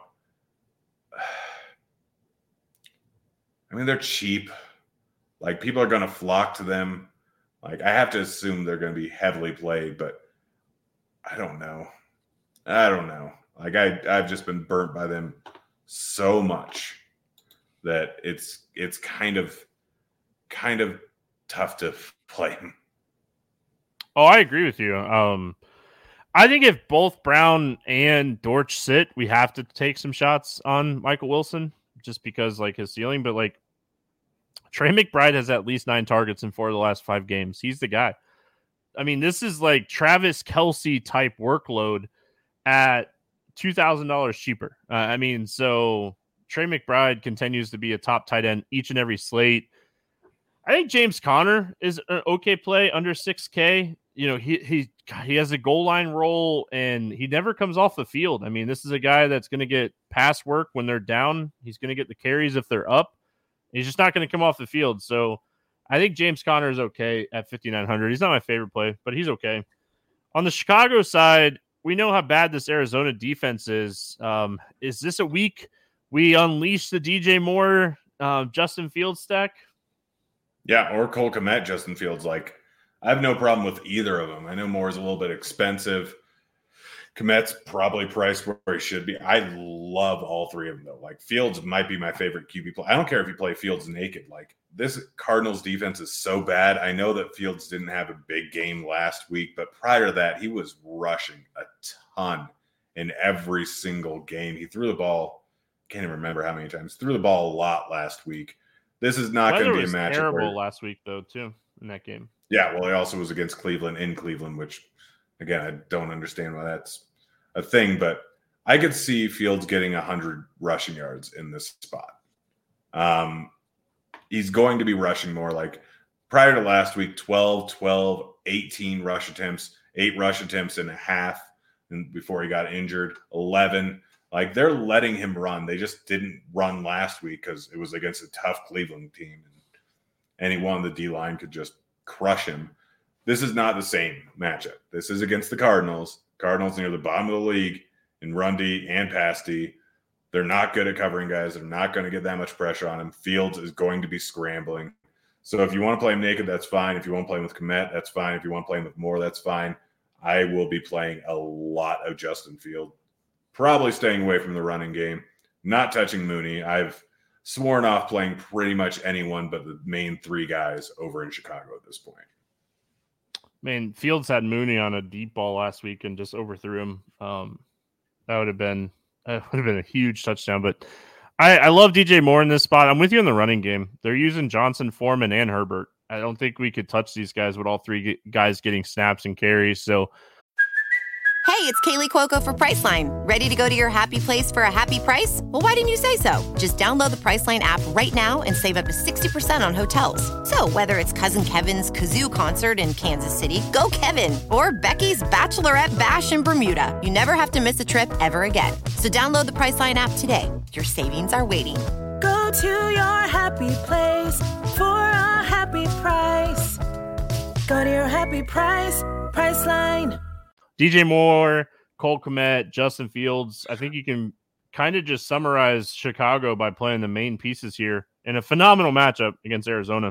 I mean, they're cheap. Like, people are going to flock to them. Like, I have to assume they're going to be heavily played, but I don't know. I don't know. Like, I, I've just been burnt by them so much that it's it's kind of kind of tough to play him. Oh, I agree with you. Um, I think if both Brown and Dortch sit, we have to take some shots on Michael Wilson just because like his ceiling. But like Trey McBride has at least nine targets in four of the last five games. He's the guy. I mean, this is like Travis Kelce type workload at two thousand dollars cheaper. Uh, I mean, so Trey McBride continues to be a top tight end each and every slate. I think James Conner is an okay play under six K. You know, he he he has a goal line role and he never comes off the field. I mean, this is a guy that's going to get pass work when they're down. He's going to get the carries if they're up. He's just not going to come off the field. So I think James Conner is okay at fifty-nine hundred. He's not my favorite play, but he's okay. On the Chicago side, we know how bad this Arizona defense is. Um, is this a week we unleash the D J Moore, uh, Justin Fields stack? Yeah, or Cole Kmet, Justin Fields. Like, I have no problem with either of them. I know Moore's a little bit expensive. Kmet's probably priced where he should be. I love all three of them, though. Like, Fields might be my favorite Q B play. I don't care if you play Fields naked. Like, this Cardinals defense is so bad. I know that Fields didn't have a big game last week, but prior to that, he was rushing a ton in every single game. He threw the ball, can't even remember how many times, threw the ball a lot last week. This is not going to be a matchup. Terrible where, last week, though, too, in that game. Yeah, well, he also was against Cleveland in Cleveland, which, again, I don't understand why that's a thing, but I could see Fields getting one hundred rushing yards in this spot. Um, he's going to be rushing more. Like, prior to last week, twelve, twelve, eighteen rush attempts, eight rush attempts and a half and before he got injured, eleven. Like, they're letting him run. They just didn't run last week because it was against a tough Cleveland team. And anyone on the D-line could just crush him. This is not the same matchup. This is against the Cardinals. Cardinals near the bottom of the league in run D and pass D. They're not good at covering guys. They're not going to get that much pressure on him. Fields is going to be scrambling. So if you want to play him naked, that's fine. If you want to play him with Kmet, that's fine. If you want to play him with Moore, that's fine. I will be playing a lot of Justin Fields. Probably staying away from the running game, not touching Mooney. I've sworn off playing pretty much anyone but the main three guys over in Chicago at this point. Man, Fields had Mooney on a deep ball last week and just overthrew him. Um, that would have been that would have been a huge touchdown. But I, I love D J Moore in this spot. I'm with you in the running game. They're using Johnson, Foreman, and Herbert. I don't think we could touch these guys with all three guys getting snaps and carries. So. Hey, it's Kaylee Cuoco for Priceline. Ready to go to your happy place for a happy price? Well, why didn't you say so? Just download the Priceline app right now and save up to sixty percent on hotels. So whether it's Cousin Kevin's Kazoo Concert in Kansas City, go Kevin, or Becky's Bachelorette Bash in Bermuda, you never have to miss a trip ever again. So download the Priceline app today. Your savings are waiting. Go to your happy place for a happy price. Go to your happy price, Priceline. D J Moore, Cole Kmet, Justin Fields. I think you can kind of just summarize Chicago by playing the main pieces here in a phenomenal matchup against Arizona.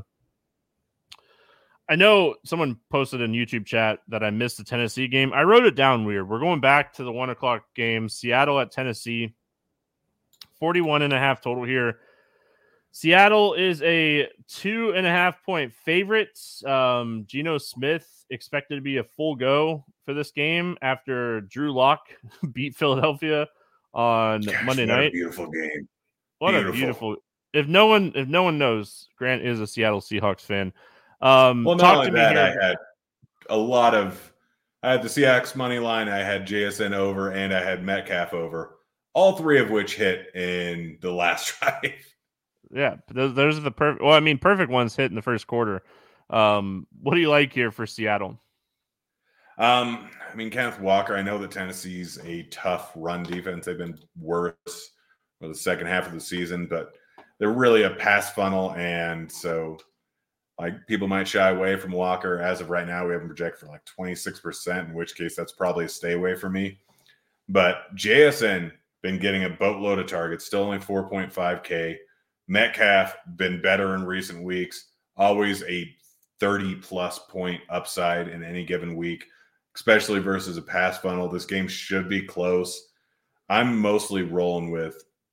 I know someone posted in YouTube chat that I missed the Tennessee game. I wrote it down weird. We're going back to the one o'clock game, Seattle at Tennessee, forty-one and a half total here. Seattle is a two and a half point favorite. Um, Geno Smith expected to be a full go for this game after Drew Lock beat Philadelphia on Gosh, Monday what night. A beautiful game. What beautiful. a beautiful. If no one, if no one knows, Grant is a Seattle Seahawks fan. Um, well, not only that, I had a lot of. I had the Seahawks money line. I had J S N over, and I had Metcalf over. All three of which hit in the last drive. Yeah, those, those are the perfect. Well, I mean, perfect ones hit in the first quarter. Um, what do you like here for Seattle? Um, I mean, Kenneth Walker. I know that Tennessee's a tough run defense. They've been worse for the second half of the season, but they're really a pass funnel, and so like people might shy away from Walker. As of right now, we have him projected for like twenty-six percent, in which case that's probably a stay away for me. But J S N been getting a boatload of targets, still only four point five K. Metcalf been better in recent weeks, always a thirty plus point upside in any given week, especially versus a pass funnel. This game should be close. I'm mostly rolling with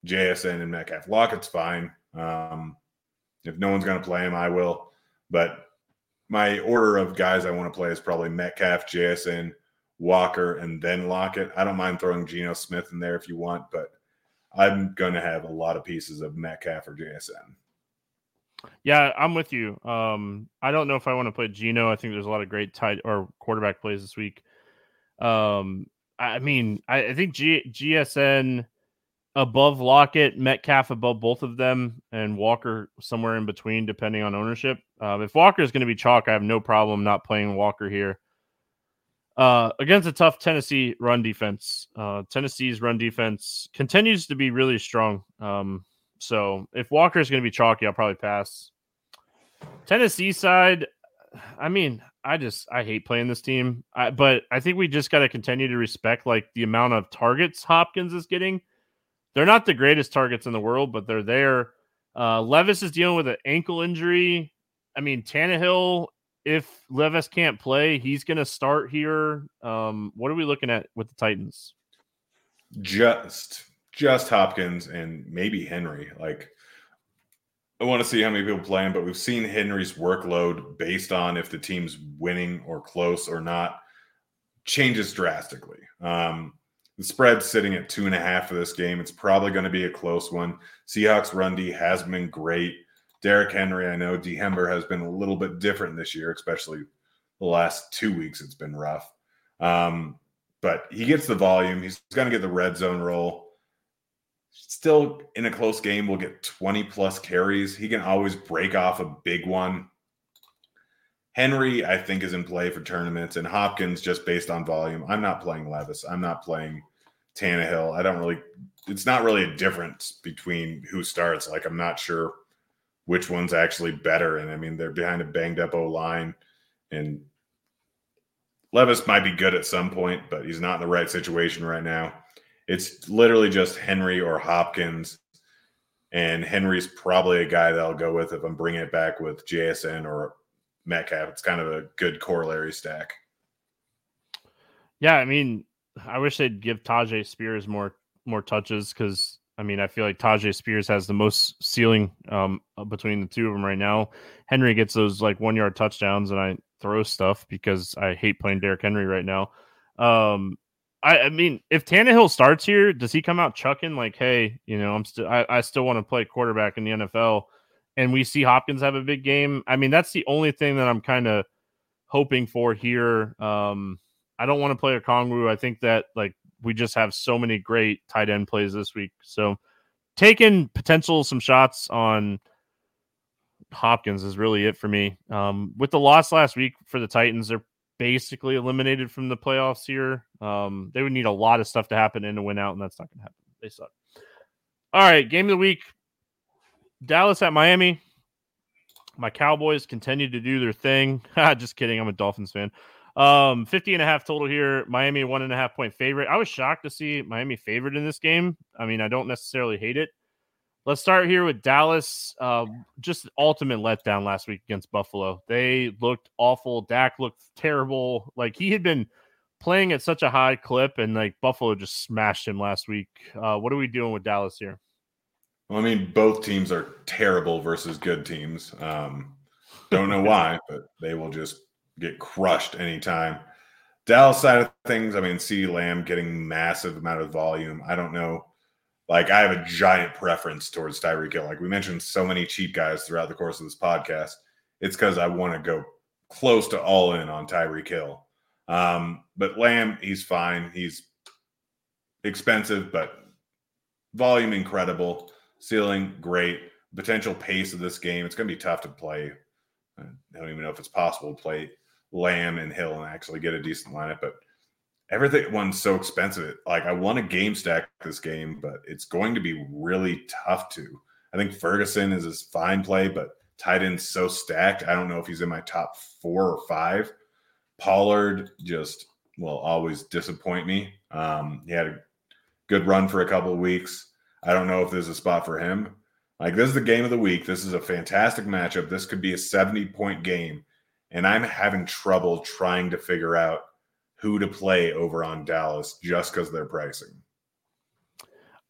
J S N and Metcalf. Lockett's fine. Um, if no one's going to play him, I will. But my order of guys I want to play is probably Metcalf, J S N, Walker, and then Lockett. I don't mind throwing Geno Smith in there if you want, but I'm going to have a lot of pieces of Metcalf or J S N. Yeah, I'm with you. Um, I don't know if I want to play Geno. I think there's a lot of great tight or quarterback plays this week. Um, I mean, I, I think G, GSN above Lockett, Metcalf above both of them, and Walker somewhere in between, depending on ownership. Um, if Walker is going to be chalk, I have no problem not playing Walker here. Uh, against a tough Tennessee run defense. Uh, Tennessee's run defense continues to be really strong. Um, so if Walker is going to be chalky, I'll probably pass. Tennessee side, I mean, I just I hate playing this team, I, but I think we just got to continue to respect like the amount of targets Hopkins is getting. They're not the greatest targets in the world, but they're there. Uh, Levis is dealing with an ankle injury. I mean, Tannehill, if Levis can't play, he's going to start here. Um, what are we looking at with the Titans? Just, just Hopkins and maybe Henry. Like, I want to see how many people play him, but we've seen Henry's workload based on if the team's winning or close or not changes drastically. Um, the spread's sitting at two and a half for this game. It's probably going to be a close one. Seahawks run D has been great. Derrick Henry, I know D Hember has been a little bit different this year, especially the last two weeks. It's been rough. Um, but he gets the volume. He's going to get the red zone role. Still in a close game, will get twenty plus carries. He can always break off a big one. Henry, I think, is in play for tournaments, and Hopkins just based on volume. I'm not playing Levis. I'm not playing Tannehill. I don't really – it's not really a difference between who starts. Like, I'm not sure which one's actually better. And, I mean, they're behind a banged-up O-line, and Levis might be good at some point, but he's not in the right situation right now. It's literally just Henry or Hopkins, and Henry's probably a guy that I'll go with if I'm bringing it back with J S N or Metcalf. It's kind of a good corollary stack. Yeah, I mean, I wish they'd give Tajay Spears more more touches because, I mean, I feel like Tajay Spears has the most ceiling um, between the two of them right now. Henry gets those like one-yard touchdowns, and I throw stuff because I hate playing Derrick Henry right now. Um I, I mean, if Tannehill starts here, does he come out chucking like, hey, you know, I'm still, I, I still want to play quarterback in the N F L, and we see Hopkins have a big game? I mean, that's the only thing that I'm kind of hoping for here. Um, I don't want to play a Kongwu. I think that like we just have so many great tight end plays this week. So taking potential some shots on Hopkins is really it for me. Um, with the loss last week for the Titans, they're basically eliminated from the playoffs here. Um, they would need a lot of stuff to happen and to win out, and that's not going to happen. They suck. All right, game of the week. Dallas at Miami. My Cowboys continue to do their thing. Just kidding. I'm a Dolphins fan. Um, fifty and a half total here. Miami, one and a half point favorite. I was shocked to see Miami favored in this game. I mean, I don't necessarily hate it. Let's start here with Dallas. Uh, just ultimate letdown last week against Buffalo. They looked awful. Dak looked terrible. Like, he had been playing at such a high clip, and like Buffalo just smashed him last week. Uh, what are we doing with Dallas here? Well, I mean, both teams are terrible versus good teams. Um, don't know why, but they will just get crushed anytime. Dallas side of things, I mean, CeeDee Lamb getting massive amount of volume. I don't know. Like, I have a giant preference towards Tyreek Hill. Like, we mentioned so many cheap guys throughout the course of this podcast. It's because I want to go close to all in on Tyreek Hill. Um, but Lamb, he's fine. He's expensive, but volume incredible. Ceiling, great. Potential pace of this game, it's going to be tough to play. I don't even know if it's possible to play Lamb and Hill and actually get a decent lineup, but everything one's so expensive. Like, I want to game stack this game, but it's going to be really tough to. I think Ferguson is a fine play, but tight end's so stacked. I don't know if he's in my top four or five. Pollard just will always disappoint me. Um, he had a good run for a couple of weeks. I don't know if there's a spot for him. Like, this is the game of the week. This is a fantastic matchup. This could be a seventy-point game, and I'm having trouble trying to figure out who to play over on Dallas just because of their pricing.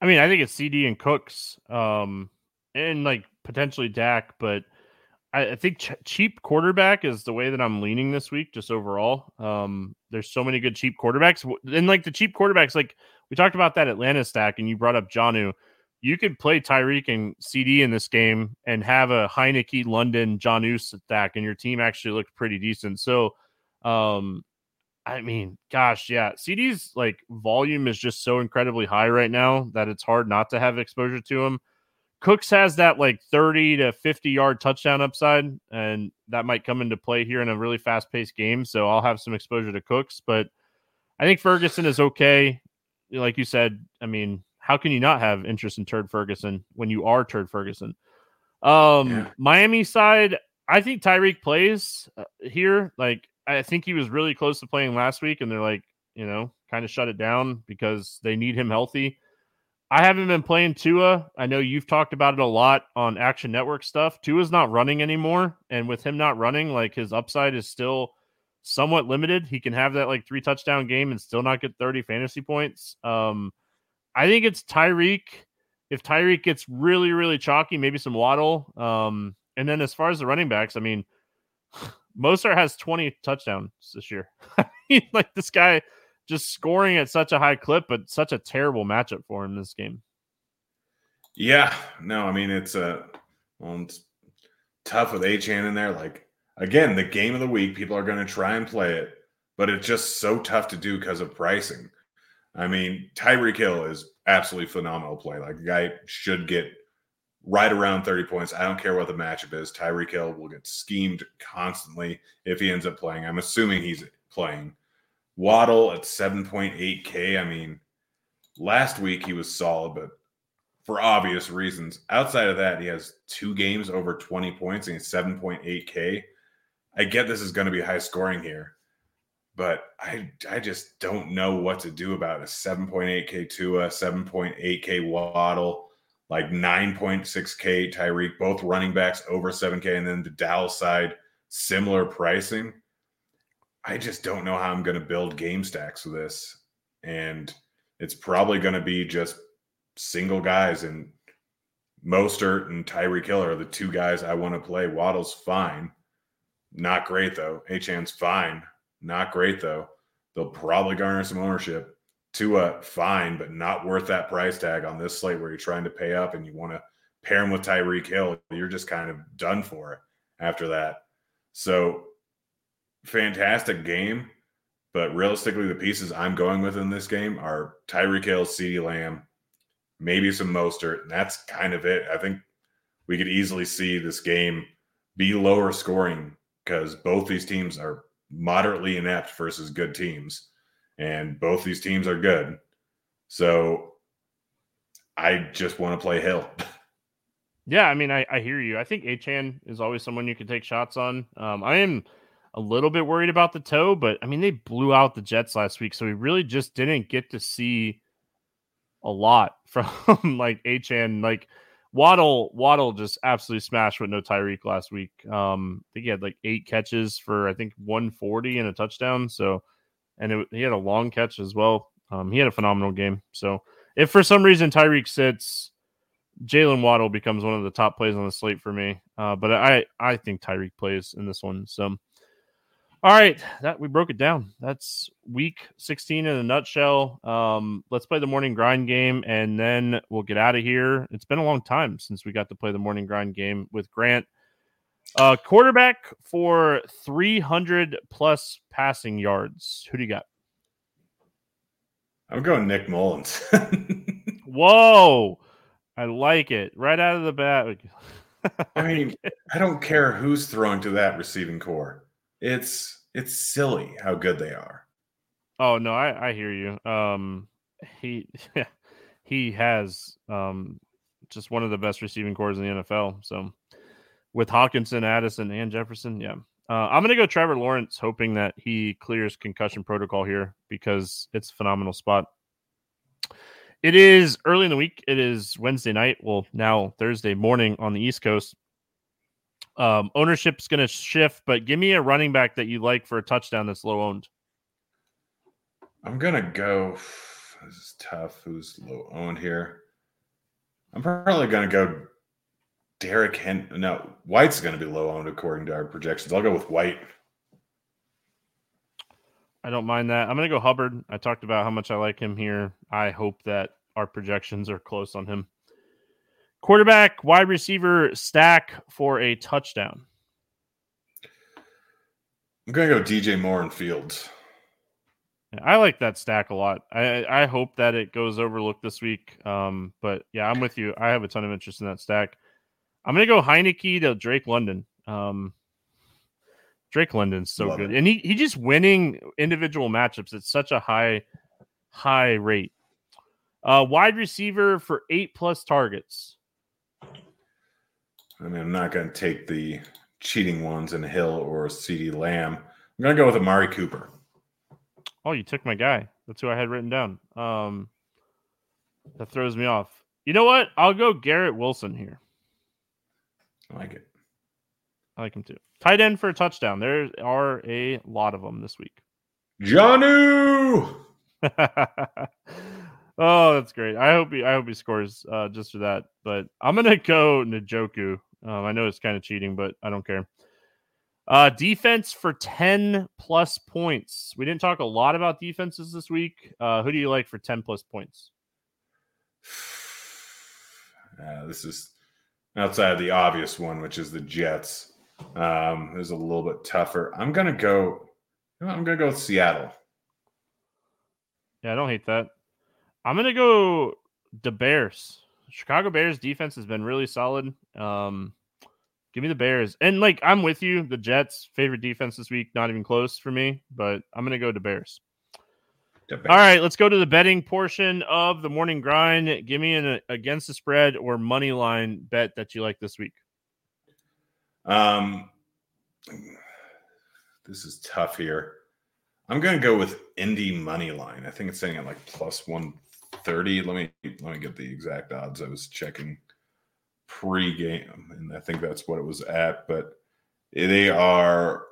I mean, I think it's C D and Cooks, um, and like potentially Dak, but I, I think ch- cheap quarterback is the way that I'm leaning this week, just overall. Um, there's so many good cheap quarterbacks, and like the cheap quarterbacks, like we talked about that Atlanta stack, and you brought up Jonnu. You could play Tyreek and C D in this game and have a Heineke, London, Jonnu stack, and your team actually looked pretty decent. So, um, I mean, gosh, yeah, C D's like volume is just so incredibly high right now that it's hard not to have exposure to him. Cooks has that like thirty to fifty yard touchdown upside, and that might come into play here in a really fast paced game. So I'll have some exposure to Cooks, but I think Ferguson is okay. Like you said, I mean, how can you not have interest in Turd Ferguson when you are Turd Ferguson? Um, yeah. Miami side, I think Tyreek plays uh, here. Like, I think he was really close to playing last week, and they're like, you know, kind of shut it down because they need him healthy. I haven't been playing Tua. I know you've talked about it a lot on Action Network stuff. Tua's not running anymore, and with him not running, like his upside is still somewhat limited. He can have that like three touchdown game and still not get thirty fantasy points. Um, I think it's Tyreek. If Tyreek gets really, really chalky, maybe some Waddle. Um, and then as far as the running backs, I mean, Mostert has twenty touchdowns this year. Like this guy just scoring at such a high clip, but such a terrible matchup for him this game. Yeah, no, I mean, it's a well, it's tough with Achane in there. Like, again, the game of the week, people are going to try and play it, but it's just so tough to do because of pricing. I mean, Tyreek Hill is absolutely phenomenal play. Like, the guy should get right around thirty points. I don't care what the matchup is. Tyreek Hill will get schemed constantly if he ends up playing. I'm assuming he's playing. Waddle at seven point eight K. I mean, last week he was solid, but for obvious reasons. Outside of that, he has two games over twenty points and he's seven point eight K. I get this is going to be high scoring here, but I I just don't know what to do about a seven point eight K Tua, seven point eight K Waddle, like nine point six K Tyreek, both running backs over seven K, and then the Dallas side, similar pricing. I just don't know how I'm going to build game stacks with this. And it's probably going to be just single guys, and Mostert and Tyreek Hill are the two guys I want to play. Waddle's fine. Not great, though. Achane's fine. Not great, though. They'll probably garner some ownership. Tua, fine, but not worth that price tag on this slate where you're trying to pay up and you want to pair him with Tyreek Hill. You're just kind of done for it after that. So, fantastic game, but realistically, the pieces I'm going with in this game are Tyreek Hill, CeeDee Lamb, maybe some Mostert, and that's kind of it. I think we could easily see this game be lower scoring because both these teams are moderately inept versus good teams, and both these teams are good. So I just want to play Hill. Yeah, I mean, I, I hear you. I think Achane is always someone you can take shots on. Um, I am a little bit worried about the toe, but I mean, they blew out the Jets last week, so we really just didn't get to see a lot from like Achane. Like Waddle, Waddle just absolutely smashed with no Tyreek last week. Um, I think he had like eight catches for I think one forty and a touchdown. So, and it, he had a long catch as well. Um, he had a phenomenal game. So, if for some reason Tyreek sits, Jalen Waddle becomes one of the top plays on the slate for me. Uh, but I I think Tyreek plays in this one. So. All right, that we broke it down. That's week sixteen in a nutshell. Um, let's play the morning grind game, and then we'll get out of here. It's been a long time since we got to play the morning grind game with Grant. Uh, quarterback for three hundred plus passing yards. Who do you got? I'm going Nick Mullins. Whoa, I like it. Right out of the bat. I mean, I don't care who's throwing to that receiving core. It's it's silly how good they are. Oh no, I, I hear you. Um, he he has um just one of the best receiving cores in the N F L. So with Hawkinson, Addison, and Jefferson, yeah. Uh, I'm gonna go Trevor Lawrence, hoping that he clears concussion protocol here because it's a phenomenal spot. It is early in the week. It is Wednesday night. Well, now Thursday morning on the East Coast. Um, ownership's going to shift, but give me a running back that you like for a touchdown that's low owned. I'm going to go. This is tough. Who's low owned here? I'm probably going to go Derrick Henry. No, White's going to be low owned according to our projections. I'll go with White. I don't mind that. I'm going to go Hubbard. I talked about how much I like him here. I hope that our projections are close on him. Quarterback, wide receiver stack for a touchdown. I'm going to go D J Moore and Fields. I like that stack a lot. I, I hope that it goes overlooked this week. Um, but yeah, I'm with you. I have a ton of interest in that stack. I'm going to go Heineke to Drake London. Um, Drake London's so Love good. it. And he, he just winning individual matchups at such a high, high rate. Uh, wide receiver for eight plus targets. I mean, I'm not going to take the cheating ones in Hill or CeeDee Lamb. I'm going to go with Amari Cooper. Oh, you took my guy. That's who I had written down. Um, that throws me off. You know what? I'll go Garrett Wilson here. I like it. I like him too. Tight end for a touchdown. There are a lot of them this week. Janu! Oh, that's great. I hope he I hope he scores uh, just for that. But I'm gonna go Njoku. Um, I know it's kind of cheating, but I don't care. Uh, defense for ten plus points. We didn't talk a lot about defenses this week. Uh, who do you like for ten plus points? Uh, this is outside of the obvious one, which is the Jets. Um, is a little bit tougher. I'm gonna go. You know, I'm gonna go with Seattle. Yeah, I don't hate that. I'm gonna go the Bears. Chicago Bears defense has been really solid. Um, give me the Bears. And like I'm with you. The Jets favorite defense this week, not even close for me. But I'm gonna go to Bears. The Bears. All right, let's go to the betting portion of the morning grind. Give me an against the spread or money line bet that you like this week. Um, this is tough here. I'm going to go with Indy money line. I think it's saying at like plus one thirty. Let me let me get the exact odds. I was checking pre-game, and I think that's what it was at. But they are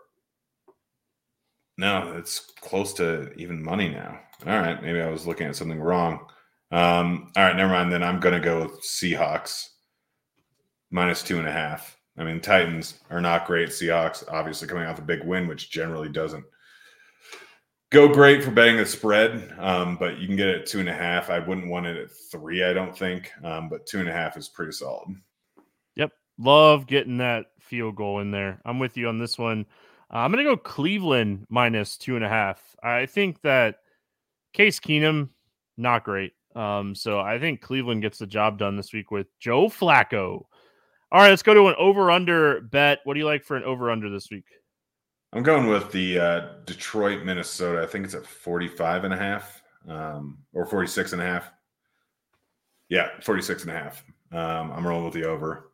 no, it's close to even money now. All right, maybe I was looking at something wrong. Um, all right, never mind. Then I'm going to go with Seahawks minus two and a half. I mean, Titans are not great. Seahawks obviously coming off a big win, which generally doesn't go great for betting the spread, um, but you can get it at two and a half. I wouldn't want it at three, I don't think, um, but two and a half is pretty solid. Yep. Love getting that field goal in there. I'm with you on this one. Uh, I'm going to go Cleveland minus two and a half. I think that Case Keenum, not great. Um, so I think Cleveland gets the job done this week with Joe Flacco. All right, let's go to an over-under bet. What do you like for an over-under this week? I'm going with the uh, Detroit, Minnesota. I think it's at forty-five and a half um, or forty-six and a half. Yeah, forty-six and a half. Um, I'm rolling with the over.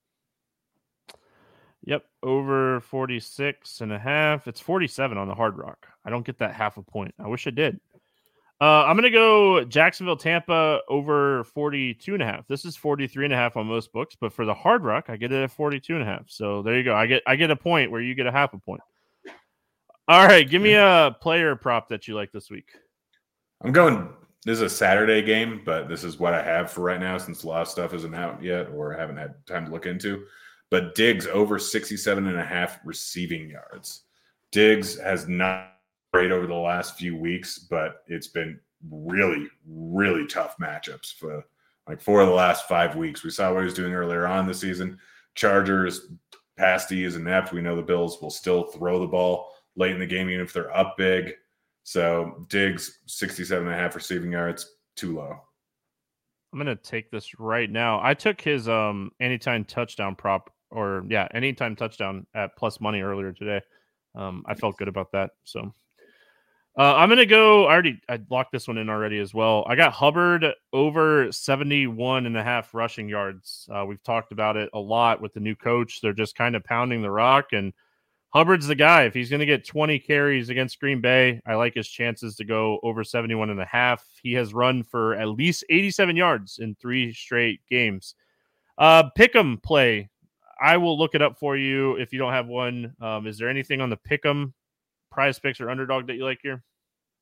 Yep, over forty-six and a half. It's forty-seven on the Hard Rock. I don't get that half a point. I wish I did. Uh, I'm going to go Jacksonville, Tampa over forty-two and a half. This is forty-three and a half on most books, but for the Hard Rock, I get it at forty-two and a half. So there you go. I get I get a point where you get a half a point. All right, give me a player prop that you like this week. I'm going – this is a Saturday game, but this is what I have for right now since a lot of stuff isn't out yet or I haven't had time to look into. But Diggs over sixty-seven and a half receiving yards. Diggs has not great over the last few weeks, but it's been really, really tough matchups for like four of the last five weeks. We saw what he was doing earlier on this season. Chargers, pass D is inept. We know the Bills will still throw the ball late in the game, even if they're up big. So Diggs, sixty-seven and a half receiving yards, too low. I'm going to take this right now. I took his um anytime touchdown prop or yeah, anytime touchdown at plus money earlier today. Um, I felt good about that. So uh, I'm going to go, I already, I locked this one in already as well. I got Hubbard over seventy-one and a half rushing yards. Uh, we've talked about it a lot with the new coach. They're just kind of pounding the rock, and Hubbard's the guy. If he's going to get twenty carries against Green Bay, I like his chances to go over seventy-one and a half. He has run for at least eighty-seven yards in three straight games. Uh, Pick'em play. I will look it up for you if you don't have one. Um, is there anything on the Pick'em Prize Picks or Underdog that you like here?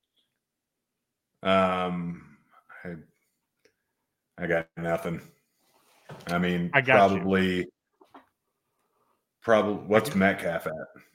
Um, I, I got nothing. I mean, I got probably, you. probably. What's Metcalf at?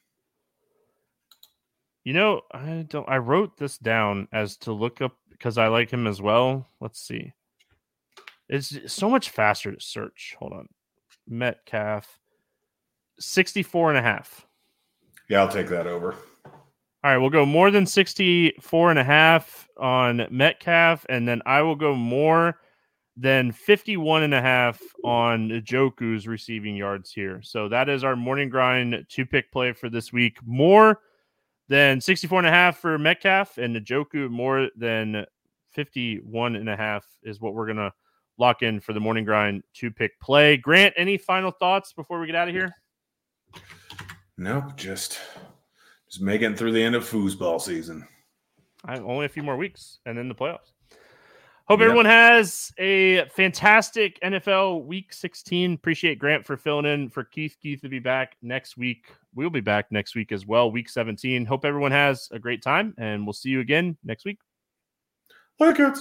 You know, I don't. I wrote this down as to look up because I like him as well. Let's see. It's so much faster to search. Hold on. Metcalf, sixty-four and a half. Yeah, I'll take that over. All right, we'll go more than sixty-four and a half on Metcalf, and then I will go more than fifty-one and a half on Njoku's receiving yards here. So that is our morning grind two-pick play for this week. More than sixty-four and a half for Metcalf, and Njoku more than fifty-one and a half is what we're going to lock in for the morning grind two-pick play. Grant, any final thoughts before we get out of here? Nope, just just making it through the end of foosball season. I, only a few more weeks, and then the playoffs. Hope Yep. everyone has a fantastic N F L Week sixteen. Appreciate Grant for filling in for Keith. Keith will be back next week. We'll be back next week as well, Week seventeen. Hope everyone has a great time, and we'll see you again next week. Like it.